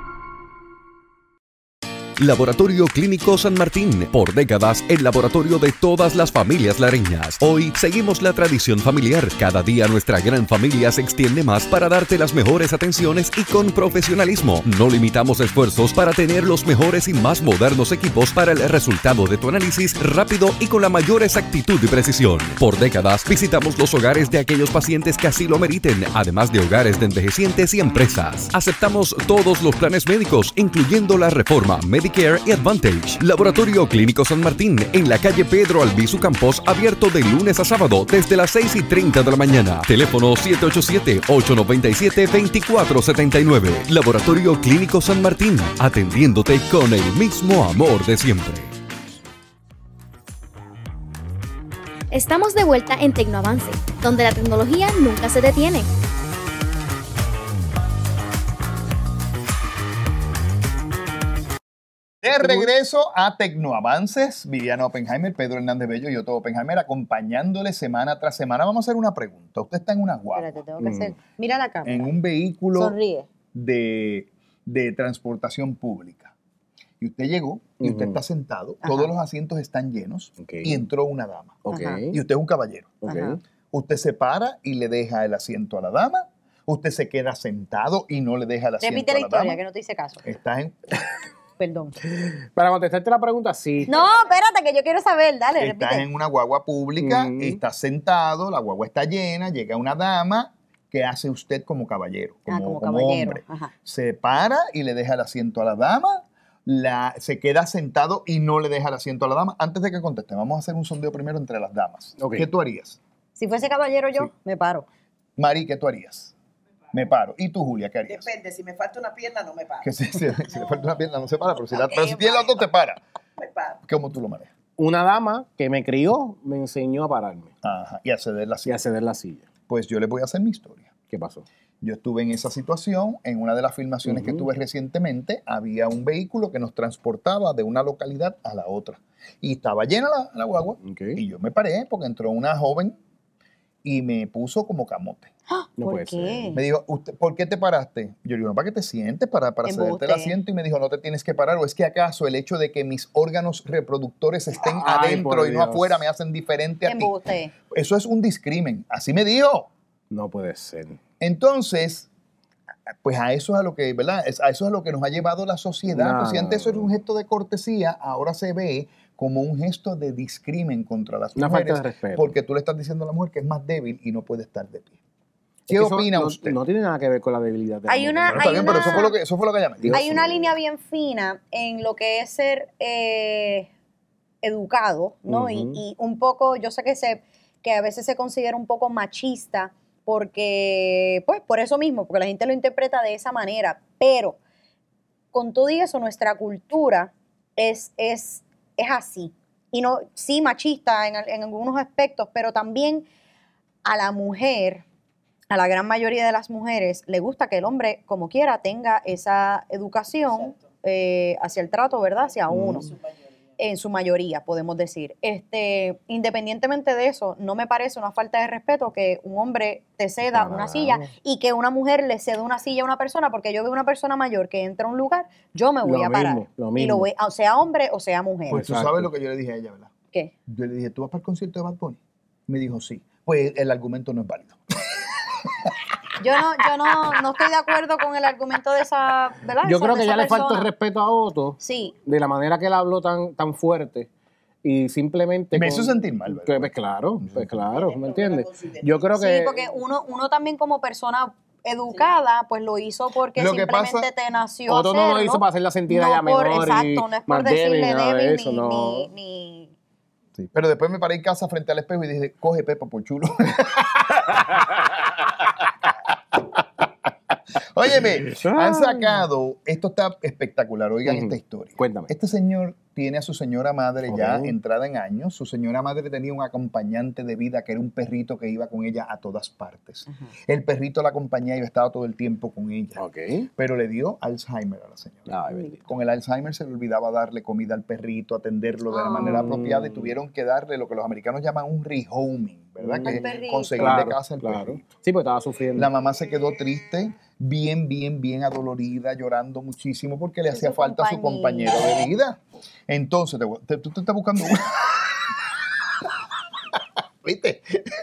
Laboratorio Clínico San Martín, por décadas el laboratorio de todas las familias lareñas. Hoy seguimos la tradición familiar. Cada día nuestra gran familia se extiende más para darte las mejores atenciones y con profesionalismo. No limitamos esfuerzos para tener los mejores y más modernos equipos para el resultado de tu análisis rápido y con la mayor exactitud y precisión. Por décadas visitamos los hogares de aquellos pacientes que así lo meriten, además de hogares de envejecientes y empresas. Aceptamos todos los planes médicos, incluyendo la reforma Medicare y Advantage. Laboratorio Clínico San Martín, en la calle Pedro Albizu Campos, abierto de lunes a sábado desde las seis y treinta de la mañana. Teléfono siete ocho siete, ocho nueve siete, dos cuatro siete nueve. Laboratorio Clínico San Martín, atendiéndote con el mismo amor de siempre. Estamos de vuelta en Tecnoavance, donde la tecnología nunca se detiene. De regreso a Tecnoavances, Viviana Oppenheimer, Pedro Hernández Bello y Otto Oppenheimer acompañándole semana tras semana. Vamos a hacer una pregunta. Usted está en una guagua. Espérate, tengo que hacer. Mira la cámara. En un vehículo Sonríe. de, de transportación pública. Y usted llegó y usted Ujú. está sentado, Ajá. todos los asientos están llenos Ok. y entró una dama. Ok. Ajá. Y usted es un caballero. Ok. Ajá. Usted se para y le deja el asiento a la dama. Usted se queda sentado y no le deja el asiento Repite a la la historia, dama. que no te hice caso. Estás en, Perdón. Para contestarte la pregunta, sí. No, espérate, que yo quiero saber. Dale, estás repite. en una guagua pública, Ujú. estás sentado, la guagua está llena, llega una dama. ¿Qué hace usted como caballero? Ah, Como, como como caballero. hombre. Ajá. Se para y le deja el asiento a la dama. La, se queda sentado y no le deja el asiento a la dama. Antes de que conteste, vamos a hacer un sondeo primero entre las damas. Ok. ¿Qué tú harías? Si fuese caballero yo, Sí. me paro. Mari, ¿qué tú harías? Me paro. ¿Y tú, Julia, qué harías? Depende, si me falta una pierna, no me paro. Que si, si- si le falta una pierna no se para, pero si, la, Ok, pero si tiene las dos te para. Me paro. ¿Cómo tú lo manejas? Una dama que me crió me enseñó a pararme Ajá, y a ceder la y silla. a ceder la silla. Pues yo les voy a hacer mi historia. ¿Qué pasó? Yo estuve en esa situación, en una de las filmaciones que Ujú. tuve recientemente, había un vehículo que nos transportaba de una localidad a la otra. Y estaba llena la, la guagua, Ok. y yo me paré porque entró una joven y me puso como camote. No ¿Por puede qué? Me dijo, "¿Usted, ¿por qué te paraste?" Yo le digo, no, para que te sientes, para, para cederte el Embuste. asiento. Y me dijo, no te tienes que parar. ¿O es que acaso el hecho de que mis órganos reproductores estén Ay, adentro por y no Dios. afuera me hacen diferente a ti? Embuste. Eso es un discrimen. Así me dijo. No puede ser. Entonces, pues a eso es a lo que, ¿verdad? Es- A eso es a lo que nos ha llevado la sociedad. No, Pues si antes eso no, era un gesto de cortesía, ahora se ve como un gesto de discrimen contra las Una mujeres. falta de respeto. Porque tú le estás diciendo a la mujer que es más débil y no puede estar de pie. ¿Qué Es que eso opina no- usted? No tiene nada que ver con la debilidad de la Hay mujer. una- Bueno, está hay bien, pero eso una- fue lo que, eso fue lo que ella me dijo. Hay una línea bien fina en lo que es ser eh, educado, ¿no? Y- Ujú. y, un poco, yo sé que, se, que a veces se considera un poco machista porque, pues, por eso mismo, porque la gente lo interpreta de esa manera, pero con todo y eso, nuestra cultura es, es es así. Y no, sí, machista en, en algunos aspectos, pero también a la mujer, a la gran mayoría de las mujeres, le gusta que el hombre, como quiera, tenga esa educación eh, hacia el trato, ¿verdad? Hacia uno. En su mayoría, podemos decir. Este, independientemente de eso, no me parece una falta de respeto que un hombre te ceda Claro. una silla y que una mujer le ceda una silla a una persona, porque yo veo una persona mayor que entra a un lugar, yo me voy Lo a parar. mismo, lo Y mismo. lo voy, o sea hombre o sea mujer. Pues tú Exacto. sabes lo que yo le dije a ella, ¿verdad? ¿Qué? Yo le dije, ¿tú vas para el concierto de Bad Bunny? Me dijo, sí. Pues el argumento no es válido. Yo no, yo no, no estoy de acuerdo con el argumento de esa, ¿verdad? Yo Esa- creo de que esa ya le falta el persona. respeto a Otto Sí. de la manera que él habló tan, tan fuerte y simplemente... Me con- hizo sentir mal, ¿verdad? Que, Pues claro, pues claro, ¿me entiendes? consideración. Yo creo que... Sí, porque uno, uno también como persona educada, pues lo hizo porque Lo que simplemente pasa- te nació Otto no lo hacerlo. hizo para hacerla sentir a ella No por- menor y exacto, no es por más débil, decirle nada de débil eso, ni, no. ni, ni- Sí. Pero después me paré en casa frente al espejo y dije, coge Pepa por chulo. Óyeme, han sacado, esto está espectacular, oigan Ujú. esta historia. Cuéntame. Este señor tiene a su señora madre ya Ok. entrada en años. Su señora madre tenía un acompañante de vida que era un perrito que iba con ella a todas partes. El perrito la acompañaba y estaba todo el tiempo con ella. Ok. Pero le dio Alzheimer a la señora. Ay, bendito. Con el Alzheimer se le olvidaba darle comida al perrito, atenderlo de la Ah. manera apropiada y tuvieron que darle lo que los americanos llaman un rehoming, ¿verdad? Mm. Que Al es perrito. conseguir Claro, de casa el claro. perrito. Sí, pues estaba sufriendo. La mamá se quedó triste, bien, bien, bien adolorida, llorando muchísimo porque le Sí, hacía su falta su compañía. compañero de vida. Entonces, te, te- tú te estás buscando una. ¿Viste?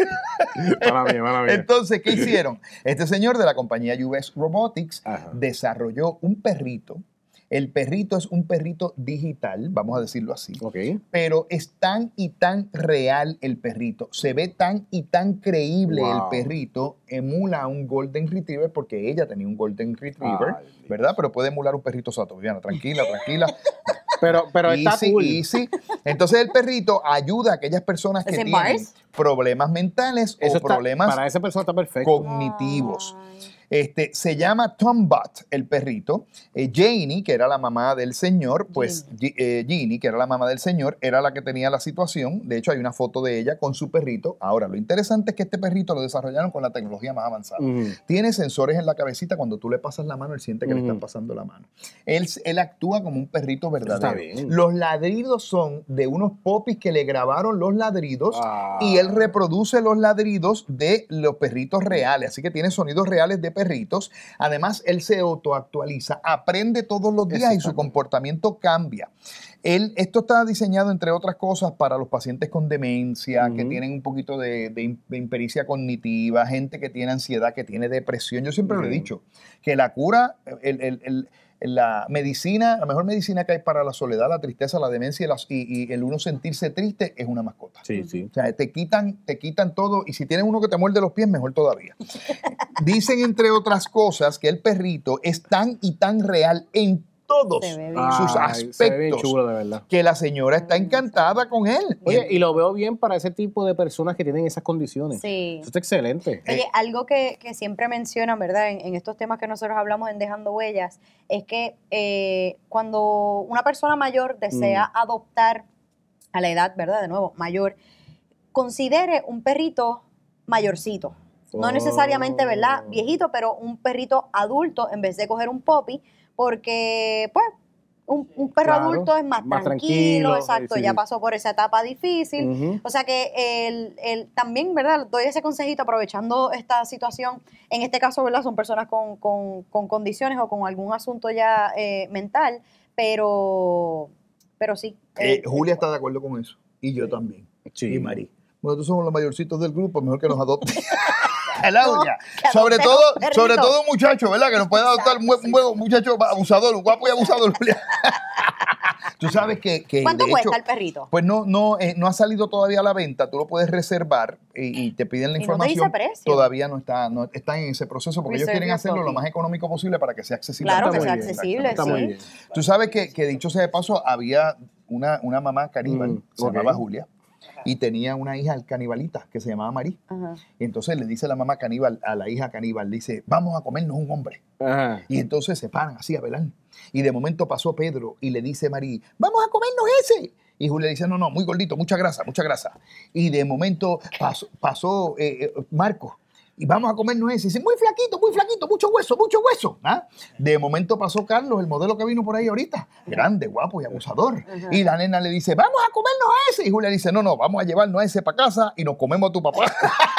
Mala mía, mala mía. Entonces, ¿qué hicieron? Este señor de la compañía U S Robotics Ajá. desarrolló un perrito. El perrito es un perrito digital, vamos a decirlo así. Ok. Pero es tan y tan real el perrito, se ve tan y tan creíble Wow. el perrito, emula a un Golden Retriever porque ella tenía un Golden Retriever, Ay, Dios. ¿verdad? Pero puede emular un perrito sato. Viviana, tranquila, tranquila. Pero, pero está easy, cool. easy. Entonces el perrito ayuda a aquellas personas que ¿Es en tienen bars? problemas mentales Eso o está- problemas para esa persona está perfecto. cognitivos. Ay. Este, se llama Tombot, el perrito. Eh, Janie, que era la mamá del señor, pues Gi- eh, Ginny, que era la mamá del señor, era la que tenía la situación. De hecho, hay una foto de ella con su perrito. Ahora, lo interesante es que este perrito lo desarrollaron con la tecnología más avanzada. Ujú. Tiene sensores en la cabecita. Cuando tú le pasas la mano, él siente que le Ujú. están pasando la mano. Él, él actúa como un perrito verdadero. está bien. Los ladridos son de unos popis que le grabaron los ladridos Ah. y él reproduce los ladridos de los perritos reales. Así que tiene sonidos reales de perritos. Además, él se autoactualiza, aprende todos los días Eso y está su bien. comportamiento cambia. Él, esto está diseñado, entre otras cosas, para los pacientes con demencia, que Ujú. tienen un poquito de, de im- de impericia cognitiva, gente que tiene ansiedad, que tiene depresión. Yo siempre lo he Ujú. dicho, que la cura, el- el- el- la medicina, la mejor medicina que hay para la soledad, la tristeza, la demencia y, las- y- y el uno sentirse triste es una mascota. Sí, sí. O sea, te quitan, te quitan todo y si tienes uno que te muerde los pies, mejor todavía. Dicen, entre otras cosas, que el perrito es tan y tan real en todos Se ve bien. sus Ay, se ve bien aspectos chulo, de verdad. que la señora está encantada con él. Oye, y lo veo bien para ese tipo de personas que tienen esas condiciones. Sí. Eso está excelente. Oye, algo que, que siempre mencionan, ¿verdad? En, en estos temas que nosotros hablamos en Dejando Huellas, es que eh, cuando una persona mayor desea Mm. adoptar a la edad, ¿verdad? De nuevo, mayor, considere un perrito mayorcito. No Oh. necesariamente, ¿verdad? Viejito, pero un perrito adulto en vez de coger un puppy, porque, pues, un, un perro Claro, adulto es más, más tranquilo, tranquilo, exacto, sí, ya sí. pasó por esa etapa difícil. Ujú. O sea que el, el- también, ¿verdad? Doy ese consejito aprovechando esta situación. En este caso, ¿verdad? Son personas con, con- con condiciones o con algún asunto ya eh, mental, pero, pero sí. Eh, eh, Julia está de acuerdo con eso. Y yo también. Sí. Y Mari. Nosotros somos los mayorcitos del grupo, mejor que nos adopten. Claudia, que sobre adoptemos todo, perrito. sobre todo un muchacho, ¿verdad? Que nos puede adoptar un, buen- un buen muchacho abusador, un guapo y abusador, Julia. Tú sabes que, que ¿Cuánto de cuesta hecho, el perrito? pues no, no, eh, no ha salido todavía a la venta. Tú lo puedes reservar y, y te piden la Y no te información. dice precio. Todavía no está, no está en ese proceso porque ellos Reserve quieren your hacerlo lo puppy. más económico posible para que sea accesible. Claro, a que toda sea la gente. accesible, Está sí. muy bien. Tú sabes que, que dicho sea de paso, había una, una mamá caníbal, Mm, se ok. llamaba Julia, y tenía una hija canibalita que se llamaba Marí. Ajá. Y entonces le dice la mamá caníbal a la hija caníbal, dice, vamos a comernos un hombre. Ajá. Y entonces se paran así a velar. Y de momento pasó Pedro y le dice a Marí, vamos a comernos ese. Y Julia dice, no, no, muy gordito, mucha grasa, mucha grasa. Y de momento pasó, pasó eh, eh, Marco. Y vamos a comer nueces. Y dice, muy flaquito, muy flaquito, mucho hueso, mucho hueso. ¿Ah? De momento pasó Carlos, el modelo que vino por ahí ahorita. Grande, guapo y abusador. Uh-huh. Y la nena le dice, vamos a comer nueces. Y Julia dice, no, no, vamos a llevar nueces para casa y nos comemos a tu papá.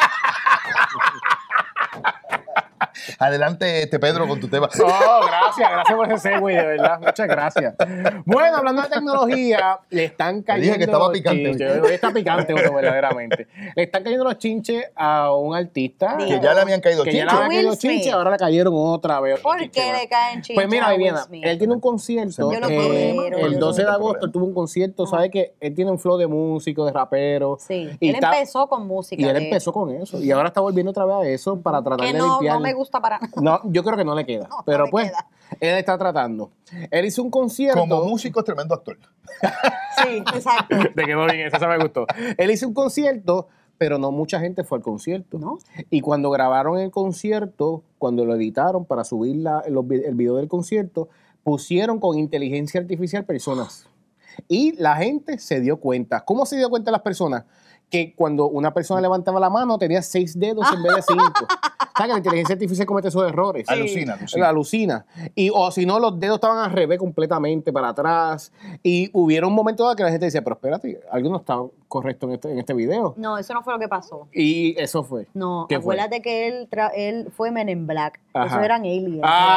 Adelante, este Pedro, con tu tema. Oh, gracias, gracias por ese segue, de verdad. Muchas gracias. Bueno, hablando de tecnología, le están cayendo. Dije que estaba los picante. Chinches. Hoy está picante, Otto, verdaderamente. Le están cayendo los chinches a un artista. Que ya le habían caído que chinches. ya le habían caído chinches, ahora le cayeron otra vez. ¿Por qué le caen chinches? Pues mira, a Will Viviana, Smith? él tiene un concierto. Yo lo eh, quiero, el yo doce de lo agosto quiero. él tuvo un concierto, ¿sabe que él tiene un flow de músico, de rapero? Sí, y él está- empezó con música. Y él de empezó hecho. con eso. Y ahora está volviendo otra vez a eso para tratar Que de no, limpiar. no me gusta para nada. No, yo creo que no le queda. No, no pero le pues, queda. él está tratando. Él hizo un concierto. Como músico es tremendo actor. Sí, exacto. Te quedó bien, eso me gustó. Él hizo un concierto, pero no mucha gente fue al concierto. ¿No? Y cuando grabaron el concierto, cuando lo editaron para subir la- los vi- el video del concierto, pusieron con inteligencia artificial personas. Y la gente se dio cuenta. ¿Cómo se dio cuenta las personas? Que cuando una persona levantaba la mano tenía seis dedos en vez de cinco. O sea que la inteligencia artificial comete esos errores. Alucina, alucina. La alucina. Y, o si no, los dedos estaban al revés completamente, para atrás. Y hubiera un momento dado que la gente decía, pero espérate, algo no está correcto en este, en este video. No, eso no fue lo que pasó. Y eso fue. No, ¿Qué fue? acuérdate que él, tra- él fue Men in Black. Ajá. Eso eran aliens.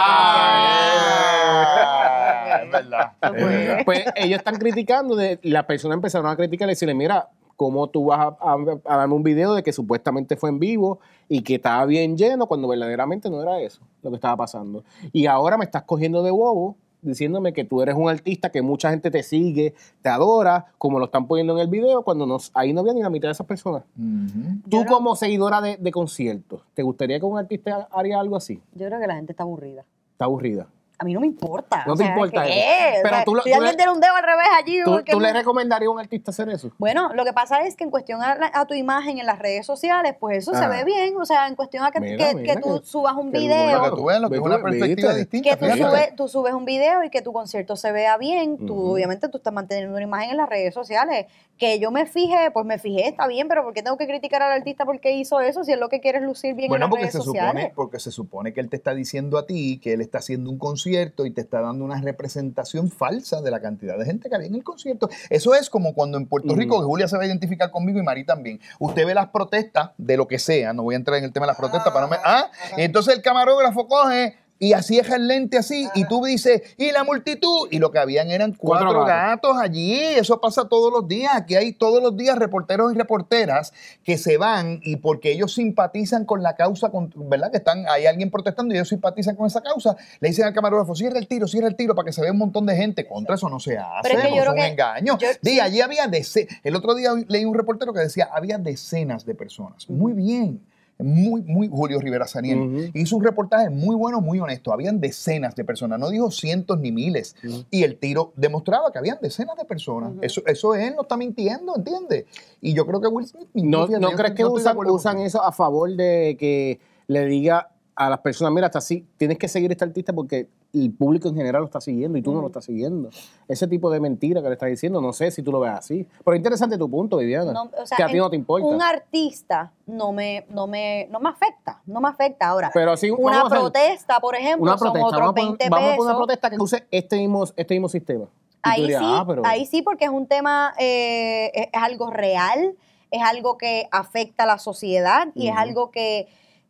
Ah, es verdad. Fue. Pues ellos están criticando, de, las personas empezaron a criticar y decirle, mira, ¿cómo tú vas a, a- a darme un video de que supuestamente fue en vivo y que estaba bien lleno cuando verdaderamente no era eso lo que estaba pasando? Y ahora me estás cogiendo de bobo diciéndome que tú eres un artista que mucha gente te sigue, te adora, como lo están poniendo en el video, cuando nos, ahí no había ni la mitad de esas personas. Ujú. Tú Yo no- como seguidora de, de conciertos, ¿te gustaría que un artista haría algo así? Yo creo que la gente está aburrida. Está aburrida. A mí no me importa. No o te sea, importa ¿qué? eso. O Pero sea, tú lo- si tú alguien le- tiene un dedo al revés allí. ¿Tú, ¿qué tú le no? recomendarías a un artista hacer eso? Bueno, lo que pasa es que en cuestión a, la- a tu imagen en las redes sociales, pues eso se Ah. ve bien. O sea, en cuestión a que, Mira, que, mira que tú que- subas un que el video. Para que tú veas lo que es una ¿Viste? perspectiva distinta. Que tú, fíjate. subes, tú subes un video y que tu concierto se vea bien, tú Ujú. obviamente tú estás manteniendo una imagen en las redes sociales. Que yo me fije, pues me fijé, está bien, pero ¿por qué tengo que criticar al artista porque hizo eso si es lo que quiere es lucir bien Bueno, en las porque redes se, sociales? supone, porque se supone que él te está diciendo a ti que él está haciendo un concierto y te está dando una representación falsa de la cantidad de gente que había en el concierto. Eso es como cuando en Puerto Ujú. Rico, que Julia se va a identificar conmigo y Mari también, usted ve las protestas de lo que sea, no voy a entrar en el tema de las protestas para no me... Ah, entonces el camarógrafo coge... Y así es el lente así, y tú dices, y la multitud, y lo que habían eran cuatro, Cuatro gatos. gatos. allí, eso pasa todos los días, aquí hay todos los días reporteros y reporteras que se van, y porque ellos simpatizan con la causa, con- ¿verdad? Que están, hay alguien protestando y ellos simpatizan con esa causa, le dicen al camarógrafo, cierra el tiro, cierra el tiro, para que se vea un montón de gente, contra eso no se hace, Pero es que yo eso creo es un que- engaño. yo- Di, allí había decenas, el otro día leí un reportero que decía, había decenas de personas, muy bien. Muy, muy, Julio Rivera Saniel. Ujú. Hizo un reportaje muy bueno, muy honesto. Habían decenas de personas, no dijo cientos ni miles. Ujú. Y el tiro demostraba que habían decenas de personas. Ujú. Eso, eso él no está mintiendo, ¿entiendes? Y yo creo que Will Smith mintió, ¿No, fíjate, ¿no yo crees no que estoy de usan, acuerdo usan contigo. eso a favor de que le diga a las personas, mira, está así, tienes que seguir a este artista porque el público en general lo está siguiendo y tú no lo estás siguiendo? Ese tipo de mentira que le estás diciendo, no sé si tú lo ves así. Pero es interesante tu punto, Viviana, No, o sea, que a ti en- no te importa. Un artista no me, no me, no me afecta, no me afecta ahora. Pero sí, una vamos a hacer protesta, por ejemplo, una son protesta, otros vamos, a poner, veinte vamos a pesos. poner una protesta que use este mismo, este mismo sistema. Y tú Ahí dirías, sí, ah, pero- ahí sí, porque es un tema, eh, es, es algo real, es algo que afecta a la sociedad y es Ujú. algo que,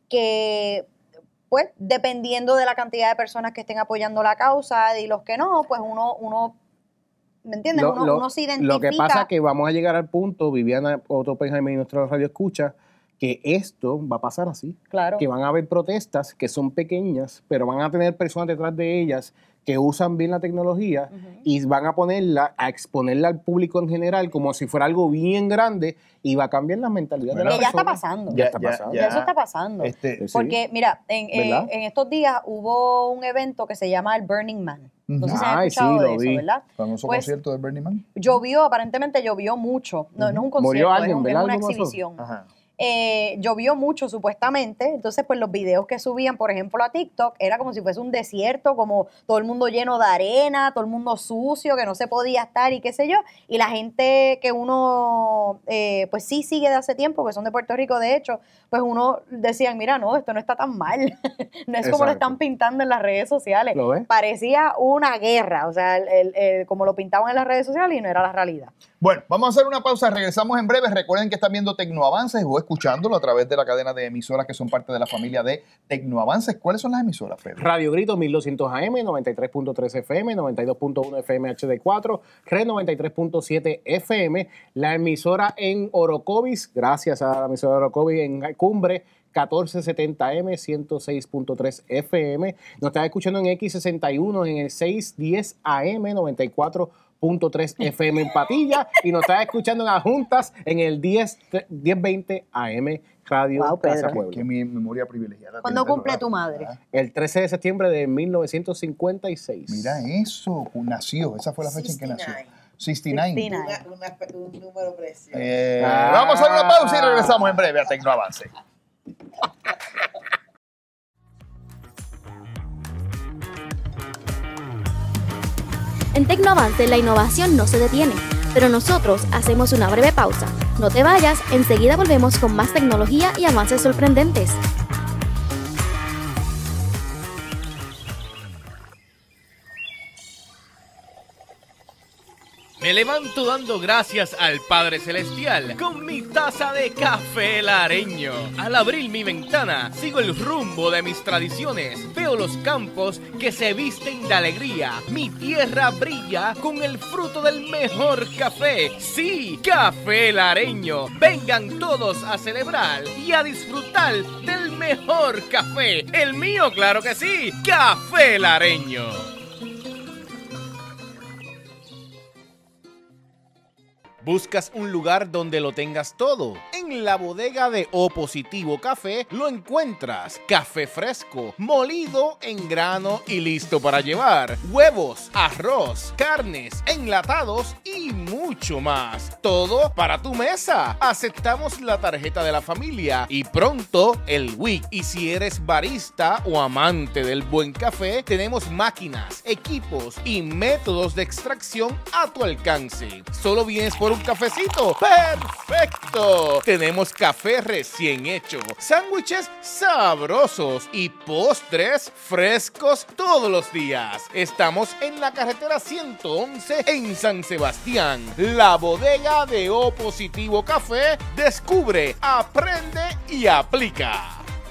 que, pues, dependiendo de la cantidad de personas que estén apoyando la causa y los que no, pues uno, uno ¿me entiendes? Lo, uno, lo- uno se identifica. lo que pasa es que vamos a llegar al punto, Viviana, Otto Oppenheimer y nuestra radio escucha, que esto va a pasar así. Claro. Que van a haber protestas que son pequeñas, pero van a tener personas detrás de ellas que usan bien la tecnología Ujú. y van a ponerla, a exponerla al público en general como si fuera algo bien grande y va a cambiar la mentalidad Bueno, de Que la ya está persona. pasando. Ya, Ya- está ya- pasando. Ya eso está pasando. Este, Sí. Porque, mira, en, en- ¿Verdad? en estos días hubo un evento que se llama el Burning Man. No sé si han Ay, escuchado sí, de lo eso, vi. ¿verdad? famoso Pues, concierto de Bernie Man. Llovió, aparentemente llovió mucho. No, no es un Murió concierto, alguien, es, un- es ¿verdad? una ¿Algo pasó? exhibición. Ajá. eh, llovió mucho supuestamente, entonces pues los videos que subían, por ejemplo, a TikTok, era como si fuese un desierto, como todo el mundo lleno de arena, todo el mundo sucio, que no se podía estar y qué sé yo, y la gente que uno eh, pues sí sigue de hace tiempo, que son de Puerto Rico de hecho, pues uno decían, mira, no, esto no está tan mal, no es como lo están pintando en las redes sociales, ¿Lo ves? parecía una guerra, o sea, el, el, el, como lo pintaban en las redes sociales y no era la realidad. Bueno, vamos a hacer una pausa, regresamos en breve. Recuerden que están viendo Tecnoavances o escuchándolo a través de la cadena de emisoras que son parte de la familia de Tecnoavances. ¿Cuáles son las emisoras, Pedro? Radio Grito mil doscientos A M, noventa y tres punto tres F M, noventa y dos punto uno F M H D cuatro, Red noventa y tres punto siete F M, la emisora en Orocovis, gracias a la emisora de Orocovis en Cumbre, catorce setenta M, ciento seis punto tres F M. Nos está escuchando en X sesenta y uno en el seiscientos diez A M, noventa y cuatro punto tres F M en Patilla. Y nos está escuchando en Adjuntas en el diez veinte A M Radio Wow, Casa Pedro. Pueblo. Que mi memoria privilegiada. ¿Cuándo Tiene cumple pelo tu raro, madre? ¿verdad? El trece de septiembre de mil novecientos cincuenta y seis. Mira eso, nació. Esa fue la fecha en que nació. sesenta y nueve. sesenta y nueve. Una- una- un número precioso. Eh, Ah. Vamos a hacer una pausa y regresamos en breve a Tecnoavance. En Tecnoavance la innovación no se detiene, pero nosotros hacemos una breve pausa. No te vayas, enseguida volvemos con más tecnología y avances sorprendentes. Me levanto dando gracias al Padre Celestial con mi taza de café lareño. Al abrir mi ventana, sigo el rumbo de mis tradiciones. Veo los campos que se visten de alegría. Mi tierra brilla con el fruto del mejor café. Sí, café lareño. Vengan todos a celebrar y a disfrutar del mejor café. El mío, claro que sí, café lareño. ¿Buscas un lugar donde lo tengas todo? En la bodega de O Positivo Café lo encuentras. Café fresco, molido en grano y listo para llevar. Huevos, arroz, carnes, enlatados y mucho más. Todo para tu mesa. Aceptamos la tarjeta de la familia y pronto el W I C. Y si eres barista o amante del buen café, tenemos máquinas, equipos y métodos de extracción a tu alcance. Solo vienes por un cafecito. ¡Perfecto! Tenemos café recién hecho, sándwiches sabrosos y postres frescos todos los días. Estamos en la carretera ciento once en San Sebastián. La bodega de O Positivo Café. Descubre, aprende y aplica.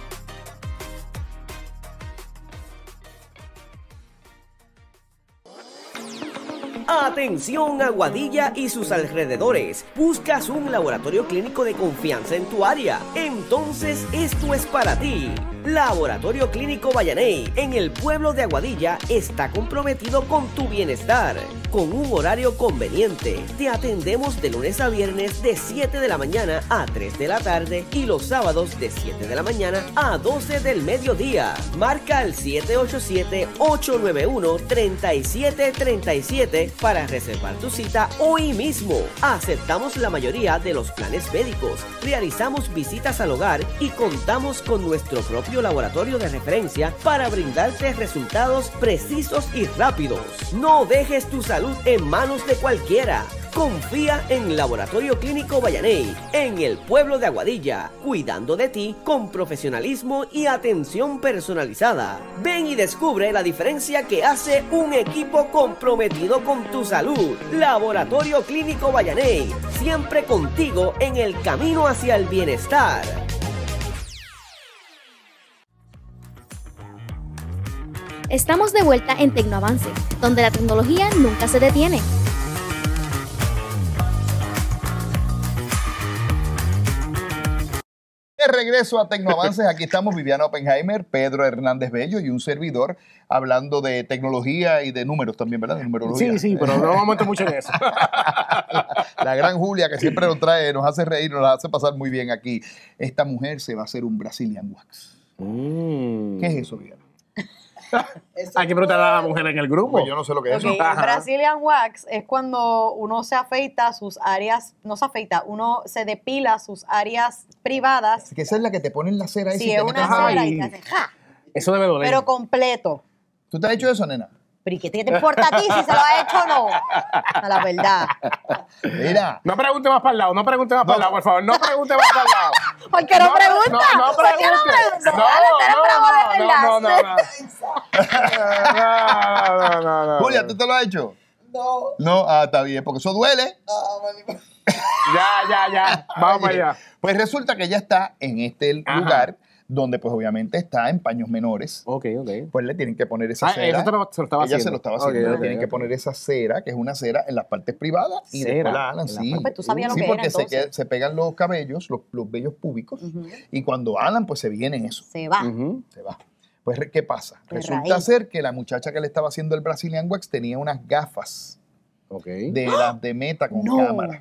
Atención Aguadilla y sus alrededores. ¿Buscas un laboratorio clínico de confianza en tu área? Entonces esto es para ti. Laboratorio Clínico Vallaney en el pueblo de Aguadilla está comprometido con tu bienestar. Con un horario conveniente, te atendemos de lunes a viernes de siete de la mañana a tres de la tarde y los sábados de siete de la mañana a doce del mediodía. Marca al siete ocho siete, ocho nueve uno, tres siete tres siete para reservar tu cita hoy mismo. Aceptamos la mayoría de los planes médicos, realizamos visitas al hogar y contamos con nuestro propio laboratorio de referencia para brindarte resultados precisos y rápidos. No dejes tu salud en manos de cualquiera. Confía en Laboratorio Clínico Vallaney, en el pueblo de Aguadilla, cuidando de ti con profesionalismo y atención personalizada. Ven y descubre la diferencia que hace un equipo comprometido con tu salud. Laboratorio Clínico Vallaney, siempre contigo en el camino hacia el bienestar. Estamos de vuelta en Tecnoavance, donde la tecnología nunca se detiene. De regreso a Tecnoavances, aquí estamos Viviana Oppenheimer, Pedro Hernández Bello y un servidor hablando de tecnología y de números también, ¿verdad? De numerología. Sí, sí, pero no vamos a meter mucho en eso. la, la gran Julia que siempre nos trae, nos hace reír, nos hace pasar muy bien aquí. Esta mujer se va a hacer un Brazilian Wax. Mm. ¿Qué es eso, Viviana? Hay que preguntarle a la mujer en el grupo. Pues yo no sé lo que es Ok, eso. el Brazilian Wax es cuando uno se afeita sus áreas, no se afeita, uno se depila sus áreas privadas. Que esa es la que te ponen la cera esa Si y es te una metes ahí. cera y te hacen ¡ja! Eso debe doler. Pero completo. ¿Tú te has hecho eso, nena? Pero ¿y qué te importa a ti si se lo ha hecho o no? A la verdad. Mira. No pregunte más para el lado, no pregunte más para el lado, por favor. No pregunte más para el lado. ¿Por qué no, No, pregunta? no, no ¿Por qué no pregunte. pregunta? No, Dale, usted no, bravo de no, verdad. no, no, no, no, no, no. Julia, ¿tú te lo has hecho? No. No, ah, está bien, porque eso duele. Ah, mani- Ya, ya, ya. Vamos para allá. Pues resulta que ella está en este Ajá. lugar donde pues obviamente está en paños menores. Ok, ok. Pues le tienen que poner esa Ah, cera. eso te lo- se lo estaba Ella haciendo. se lo estaba Ok, haciendo. Le ok, tienen ok. que poner esa cera, que es una cera en las partes privadas y Cera después la alan, en la sí. parte- Pues tú sabías lo Sí, que era, porque se, entonces. que- se pegan los cabellos, los, los vellos púbicos, y cuando alan, pues se viene eso. Se va. Ujú. Se va. Pues, ¿qué pasa? De Resulta raíz. ser que la muchacha que le estaba haciendo el Brazilian Wax tenía unas gafas Ok. de las de Meta con No. cámara.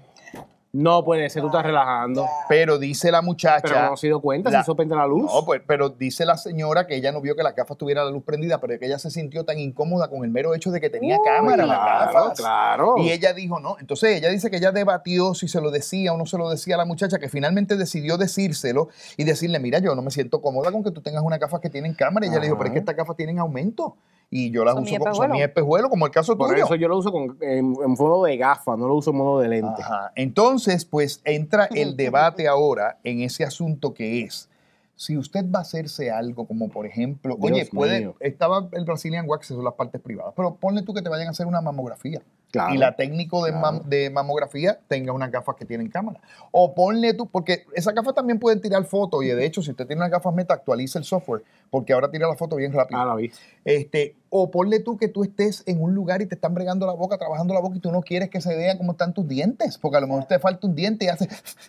No puede ser, tú estás relajando. Pero dice la muchacha... Pero no se dio cuenta, la- si eso prende la luz. No, pues, pero dice la señora que ella no vio que las gafas tuviera la luz prendida, pero que ella se sintió tan incómoda con el mero hecho de que tenía cámara las claro, gafas. claro. Y ella dijo no. Entonces ella dice que ella debatió si se lo decía o no se lo decía a la muchacha, que finalmente decidió decírselo y decirle, mira, yo no me siento cómoda con que tú tengas unas gafas que tienen cámara. Y ella le dijo, pero es que estas gafas tienen aumento. Y yo las Son uso mis como son espejuelos. mis espejuelos, como el caso Por tuyo. eso yo lo uso con, en, en modo de gafa, no lo uso en modo de lente. Ajá. Entonces, pues entra el debate ahora en ese asunto que es, si usted va a hacerse algo como, por ejemplo, Dios oye, puede, mío. estaba el Brazilian Wax, eso son las partes privadas, pero ponle tú que te vayan a hacer una mamografía. Claro. Y la técnico de, mam- de mamografía tenga unas gafas que tienen cámara. O ponle tú, porque esas gafas también pueden tirar fotos, y de hecho, si usted tiene unas gafas Meta, actualiza el software, porque ahora tira la foto bien rápido. Ah, la vi. Este, o ponle tú que tú estés en un lugar y te están bregando la boca, trabajando la boca y tú no quieres que se vean cómo están tus dientes, porque a lo mejor te falta un diente y hace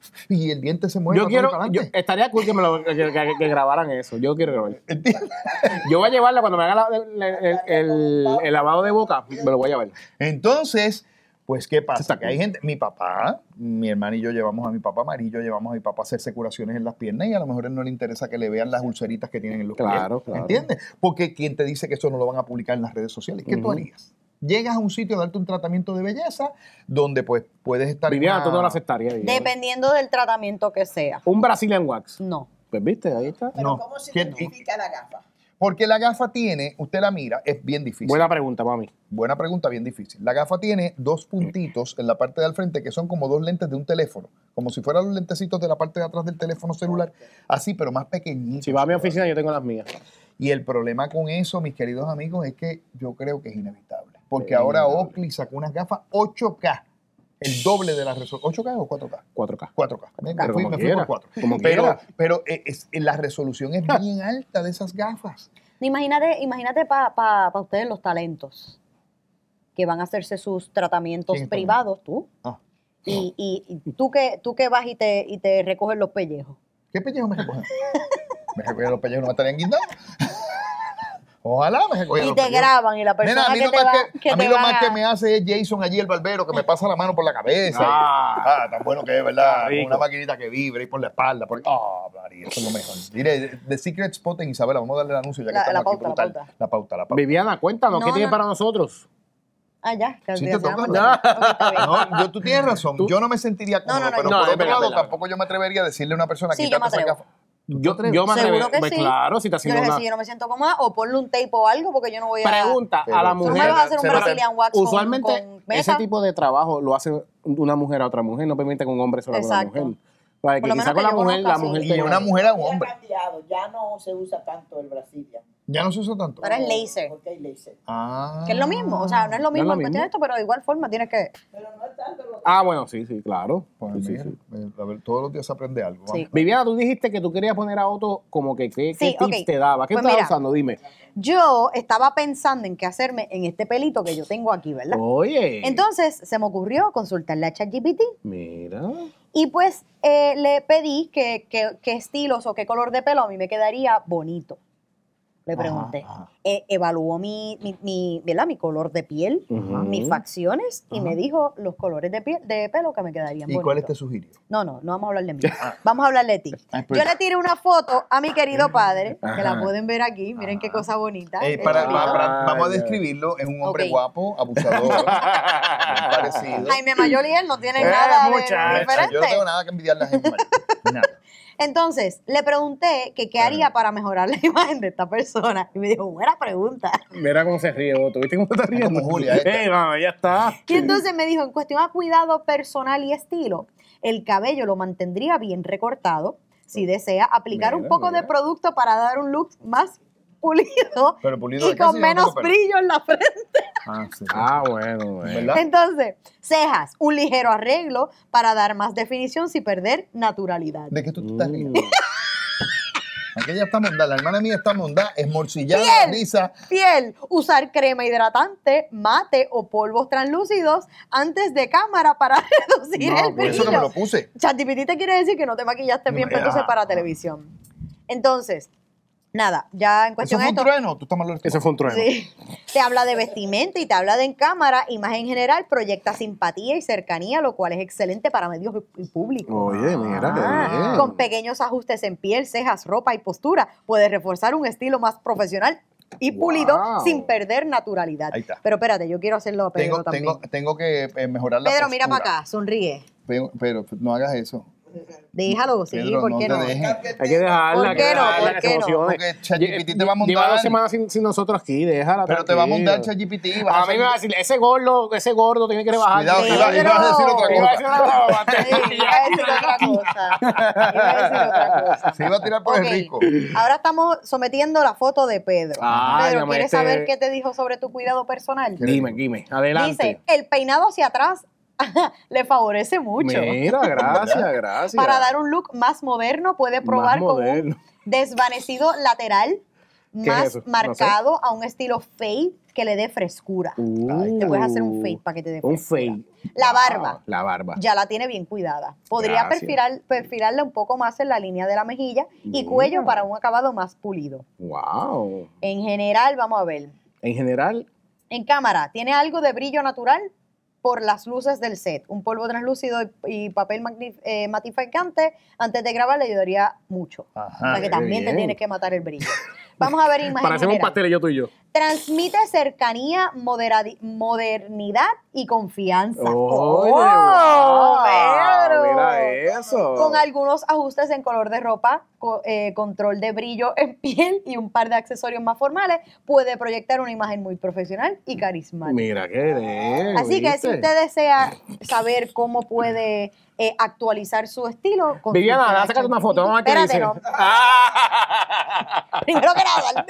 y el diente se mueve Yo para quiero, atrás y para yo, adelante. estaría cool que, me lo, que, que- que grabaran eso. Yo quiero grabar. ¿Entiendes? Yo voy a llevarla cuando me haga la- el, el- el- el lavado de boca, me lo voy a llevar. Entonces, pues, ¿qué pasa? Está Que hay gente, mi papá, mi hermana y yo llevamos a mi papá, María y yo llevamos a mi papá a hacerse curaciones en las piernas y a lo mejor a él no le interesa que le vean las ulceritas que tienen en los Claro, pies. claro. ¿Entiendes? Porque ¿quién te dice que eso no lo van a publicar en las redes sociales? ¿Qué tú Ujú. harías? Llegas a un sitio a darte un tratamiento de belleza donde pues puedes estar en Viviana, una- tú no lo aceptarías. Viviana. Dependiendo del tratamiento que sea. Un Brazilian Wax. No. Pues viste, ahí está. Pero No. ¿cómo se ¿Qué- identifica la gafa? Porque la gafa tiene, usted la mira, es bien difícil. Buena pregunta, mami. Buena pregunta, bien difícil. La gafa tiene dos puntitos en la parte de al frente que son como dos lentes de un teléfono, como si fueran los lentecitos de la parte de atrás del teléfono celular, así, pero más pequeñitos. Si va a mi oficina, yo tengo las mías. Y el problema con eso, mis queridos amigos, es que yo creo que es inevitable. Porque Es ahora inevitable. Oakley sacó unas gafas ocho K, el doble de la resolución. ¿ocho K o cuatro K? cuatro K. cuatro K. Me, Pero fui, como me fui quiera, por cuatro. como pero quiera. pero eh, es- la resolución es bien alta de esas gafas. Imagínate, imagínate para pa, pa ustedes los talentos que van a hacerse sus tratamientos ¿Quién está privados, tú. Ah. Y, y, y tú que tú que vas y te, y te recoges los pellejos. ¿Qué pellejo me recogen? Me recogen los pellejos, no me estarían guindando. Ojalá me recogieran Y los te pellejos. graban y la persona Nena, a mí que lo te más, va, que, que a mí te lo va más que a- me hace es Jason allí, el barbero, que me pasa la mano por la cabeza. y- Ah. Ah, tan bueno que es, ¿verdad? Rico. Con una maquinita que vibra y por la espalda. Por... Ah, María, eso es lo mejor. Diré, The Secret Spot en Isabela, vamos a darle el anuncio ya que La- estamos la aquí. pauta, la brutal. pauta. La pauta, la pauta. Viviana, cuéntanos, No, ¿qué tiene no. para nosotros? Ah, ya. que Sí, ya te se toca. llama- Ok, está bien. No, yo, tú tienes razón. Tú- Yo no me sentiría cómodo, no, no, pero no, por es otro verdad, lado, es verdad. tampoco yo me atrevería a decirle a una persona Sí, yo quítate me esas atrevo. gafas. Yo, yo me Seguro atrevo. que Pues sí. claro, si está Yo haciendo les una... decía, yo no me siento cómoda, o ponle un tape o algo, porque yo no voy a... Pregunta Pero a la tú Tú mujer. me vas a hacer un Se lo- Brazilian Wax con- Usualmente con ese mesa. tipo de trabajo lo hace una mujer a otra mujer, no permite que un hombre se lo haga a una Exacto. mujer. Para Por que lo quizá menos con que la yo mujer, conozca, la sí. mujer Y tenga- una mujer a un Ya ha hombre. cambiado, ya no se usa tanto el Brasilia. Ya no se usa tanto. Ahora es laser. Porque hay laser. Ah. Que es lo mismo, o sea, no es lo mismo lo en cuestión mismo. de esto, pero de igual forma tienes que... Pero no es tanto lo que... Ah, bueno, sí, sí, claro. Pues Sí, sí, mira, sí. eh, a ver, todos los días se aprende algo. Sí. vamos. Viviana, tú dijiste que tú querías poner a Otto como que qué, qué Sí, tips ok. te daba. ¿Qué Pues estabas mira. usando? Dime. Yo estaba pensando en qué hacerme en este pelito que yo tengo aquí, ¿verdad? Oye. Entonces se me ocurrió consultarle a ChatGPT Mira. y pues eh, le pedí que, que- qué estilos o qué color de pelo a mí me quedaría bonito. Le pregunté. Ajá, ajá. Eh, evaluó mi, mi, mi, ¿verdad? mi color de piel, Ujú. mis facciones y Ajá. me dijo los colores de, piel, de pelo que me quedarían ¿Y bonitos. cuáles te sugirió? No, no, no vamos a hablar de mí. Vamos a hablar de ti. Ah, pues- Yo le tiré una foto a mi querido padre, que Ajá. la pueden ver aquí. Miren qué cosa bonita. Eh, el para- chulito. para- para- vamos a Ay, describirlo. Es un hombre Ok. guapo, abusador, bien parecido. Jaime Mayor y él no tienen Eh, nada de muchacho, diferente. Yo no tengo nada que envidiarle a Jaime Mayor. Nada. Entonces, le pregunté que qué haría para mejorar la imagen de esta persona. Y me dijo, buena pregunta. Mira cómo se ríe, Otto. ¿Viste cómo está riendo? como Julia, esta. Eh, mamá, ya está. Y entonces me dijo, en cuestión a cuidado personal y estilo, el cabello lo mantendría bien recortado. Si desea aplicar un Mira, poco de mira. producto para dar un look más pulido Pero pulido y de casa con yo no menos tengo pelo. brillo en la frente. Ah, sí. Ah, bueno, bueno. ¿Verdad? Entonces, cejas, un ligero arreglo para dar más definición sin perder naturalidad. ¿De qué tú te estás Mm. riendo? Aquella está mondada, la hermana mía está mondada, es morcillada, Piel. risa. Piel, usar crema hidratante, mate o polvos translúcidos antes de cámara para reducir No, el Por eso que me brillo. lo puse. ChatGPT te quiere decir que no te maquillaste bien No, entonces ah, para ah. televisión. Entonces, nada, ya en ¿Eso cuestión fue de un esto. trueno? ¿Tú estás mal Ese fue un trueno. Sí. Te habla de vestimenta y te habla de en cámara, imagen general, proyecta simpatía y cercanía, lo cual es excelente para medios y público. Oye, mira, qué Ah, bien. con pequeños ajustes en piel, cejas, ropa y postura, puedes reforzar un estilo más profesional y pulido Wow. sin perder naturalidad. Ahí está. Pero espérate, yo quiero hacerlo a Pedro Tengo, también. tengo, tengo que eh, mejorar la Pedro, mira postura. para acá, sonríe. Pero, pero no hagas eso. Déjalo, sí, Pedro, ¿por no qué te no? dejes. Hay que dejarla. ¿Por hay qué que no? dejarla, ¿Por que qué se no? emocione. Porque ChatGPT te va a Lleva dos montar. semanas sin, sin nosotros aquí, déjala. Pero te va a montar tranquila. ChatGPT. A mí me va a decir, ese gordo, ese gordo tiene que rebajar. Cuidado, Pedro. iba, iba a decir otra Iba a decir cosa. una Sí, iba a decir otra cosa. Iba a decir otra cosa. Se iba a tirar por Ok, el rico. ahora estamos sometiendo la foto de Pedro. Ay, Pedro, dame ¿quieres este- saber qué te dijo sobre tu cuidado personal? Dime, dime, adelante. Dice, el peinado hacia atrás le favorece mucho. Mira, gracias, gracias. Para dar un look más moderno, puede probar Más con un moderno. desvanecido lateral es más eso? No sé. marcado a un estilo fade que le dé frescura. Uh, Te puedes hacer un fade para que te dé Un frescura. fade. La Wow, barba. La barba. Ya la tiene bien cuidada. Podría Gracias. perfilar, perfilarla un poco más en la línea de la mejilla y Mira. cuello para un acabado más pulido. Wow. En general, vamos a ver. En general, En cámara, tiene algo de brillo natural por las luces del set. Un polvo translúcido y, y papel magni- eh, matificante antes de grabar le ayudaría mucho. Ajá, o sea que qué también te bien. tienes que matar el brillo. Vamos a ver imagen parecemos un general. pastel yo tú y yo. Transmite cercanía, moderadi- modernidad y confianza. Oye, ¡Oh, wow, Pedro! mira eso. Con algunos ajustes en color de ropa, co- eh, control de brillo en piel y un par de accesorios más formales, puede proyectar una imagen muy profesional y carismática. Mira qué bien. Así que si ¿viste? usted desea saber cómo puede eh, actualizar su estilo, consulte Viviana, a sácate una foto, vamos a ver qué Espérate, dice. no. Primero que nada,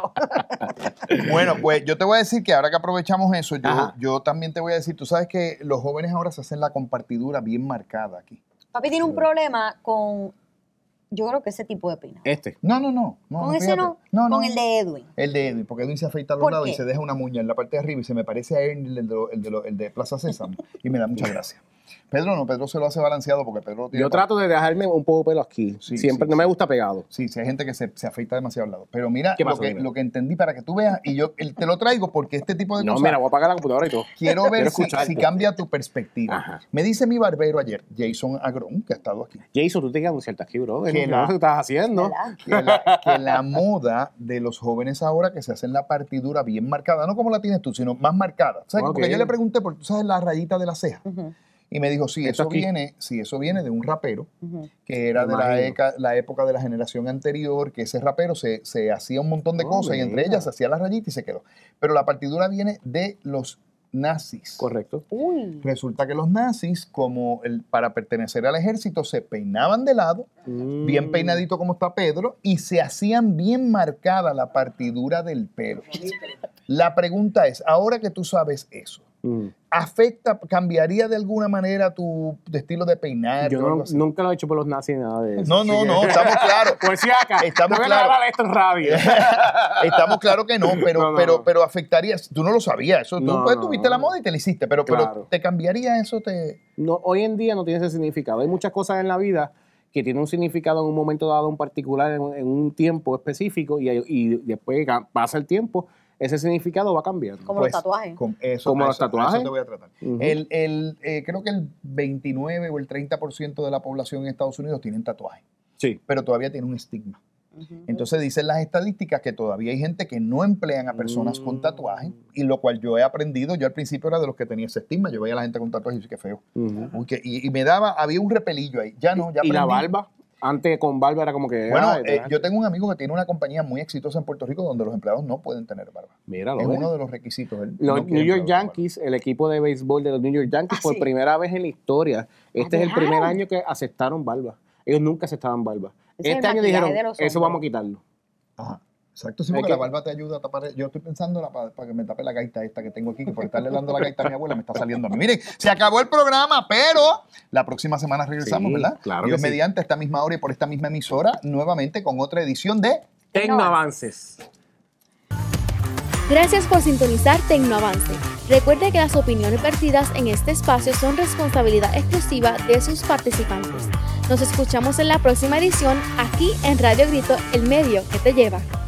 el brillo. Bueno, pues yo te voy a decir que ahora que aprovechamos eso, yo, Ajá. yo también te voy a decir, tú sabes que los jóvenes ahora se hacen la compartidura bien marcada aquí. Papi tiene un problema con, yo creo que ese tipo de peinado. Este. No, no, no. no Con no, ese fíjate. no, No, no. con el de Edwin. El de Edwin, porque Edwin se afeita a los ¿Por lados y qué? se deja una muña en la parte de arriba y se me parece a Ernie, el de, el de, lo- el de Plaza Sésamo, y me da mucha gracia. Pedro no, Pedro se lo hace balanceado porque Pedro tiene... Yo trato de dejarme un poco de pelo aquí. Sí, Siempre sí, no me sí. gusta pegado. Sí, sí, hay gente que se, se afeita demasiado al lado. Pero mira, ¿Qué lo pasó, que, dime? lo que entendí para que tú veas, y yo el- te lo traigo porque este tipo de No, cosas... mira, voy a apagar la computadora y todo. Quiero ver Quiero si, escucharte. si cambia tu perspectiva. Ajá. Me dice mi barbero ayer, Jason Agrón, que ha estado aquí, Jason, tú tienes que anunciarte aquí, bro. Que ¿Qué la- estás haciendo? ¿Verdad? que la, que la moda de los jóvenes ahora que se hacen la partidura bien marcada, no como la tienes tú, sino más marcada. ¿Sabes? Ok. Porque yo le pregunté, por, ¿tú sabes la rayita de la ceja? Ujú, Y me dijo, sí, Esto eso aquí. viene, sí, eso viene de un rapero ujú. que era Me de la, imagino. eca- la época de la generación anterior, que ese rapero se, se hacía un montón de Oh, cosas y entre mira. ellas se hacía la rayita y se quedó. Pero la partidura viene de los nazis. Correcto. Uy. Resulta que los nazis, como el, para pertenecer al ejército, se peinaban de lado, Mm. bien peinadito como está Pedro, y se hacían bien marcada la partidura del pelo. La pregunta es, ahora que tú sabes eso, Mm. ¿afecta, cambiaría de alguna manera tu estilo de peinar? Yo o algo no- así? nunca lo he hecho por los nazis, nada de eso. No, así no, que- no, estamos claros. Por si acá. Estamos no voy a claros. grabar esto en radio. Estamos claros que no, pero, No, no, pero, no. pero afectaría. Tú no lo sabías, eso. Tú, No, pues, no, tuviste la no. moda y te la hiciste, pero, Claro. pero ¿te cambiaría eso? Te... No, hoy en día no tiene ese significado. Hay muchas cosas en la vida que tiene un significado en un momento dado en particular, en, en un tiempo específico, y, y después pasa el tiempo, ese significado va cambiando. Como Pues, los tatuajes. Con eso, Como a los eso- a tatuajes. Eso te voy a tratar. Ujú. el, el, eh, creo que el veintinueve o el treinta por ciento de la población en Estados Unidos tienen tatuajes, Sí. pero todavía tiene un estigma. Ujú. Entonces dicen las estadísticas que todavía hay gente que no emplean a personas con Mm. tatuajes, y lo cual yo he aprendido. Yo al principio era de los que tenía ese estigma. Yo veía a la gente con tatuajes y dije, qué feo. Ujú. Uy, que- y, y me daba, había un repelillo ahí. Ya no, ya ¿Y la aprendí. barba? Antes con barba era como que... Bueno, ay, eh, te- yo tengo un amigo que tiene una compañía muy exitosa en Puerto Rico donde los empleados no pueden tener barba. Míralo, Es ¿ves? uno de los requisitos. él Los no quiere New York empleados con barba. Yankees, el equipo de béisbol de los New York Yankees, Ah, por sí. primera vez en la historia, este ¿Ah, es el primer dejaron? año que aceptaron barba. Ellos nunca aceptaban barba. Ese es Este el año maquillaje dijeron, de los eso hombres. vamos a quitarlo. Ajá. Exacto, sí, Hay porque que- la barba te ayuda a tapar. Yo estoy pensando para que me tape la gaita esta que tengo aquí, que por estarle dando la gaita a mi abuela me está saliendo a mí. Miren, se acabó el programa, pero la próxima semana regresamos, Sí, ¿verdad? claro Dios que sí. mediante, a esta misma hora y por esta misma emisora, nuevamente con otra edición de... Tecnoavances. Gracias por sintonizar Tecnoavance. Recuerde que las opiniones vertidas en este espacio son responsabilidad exclusiva de sus participantes. Nos escuchamos en la próxima edición aquí en Radio Grito, el medio que te lleva.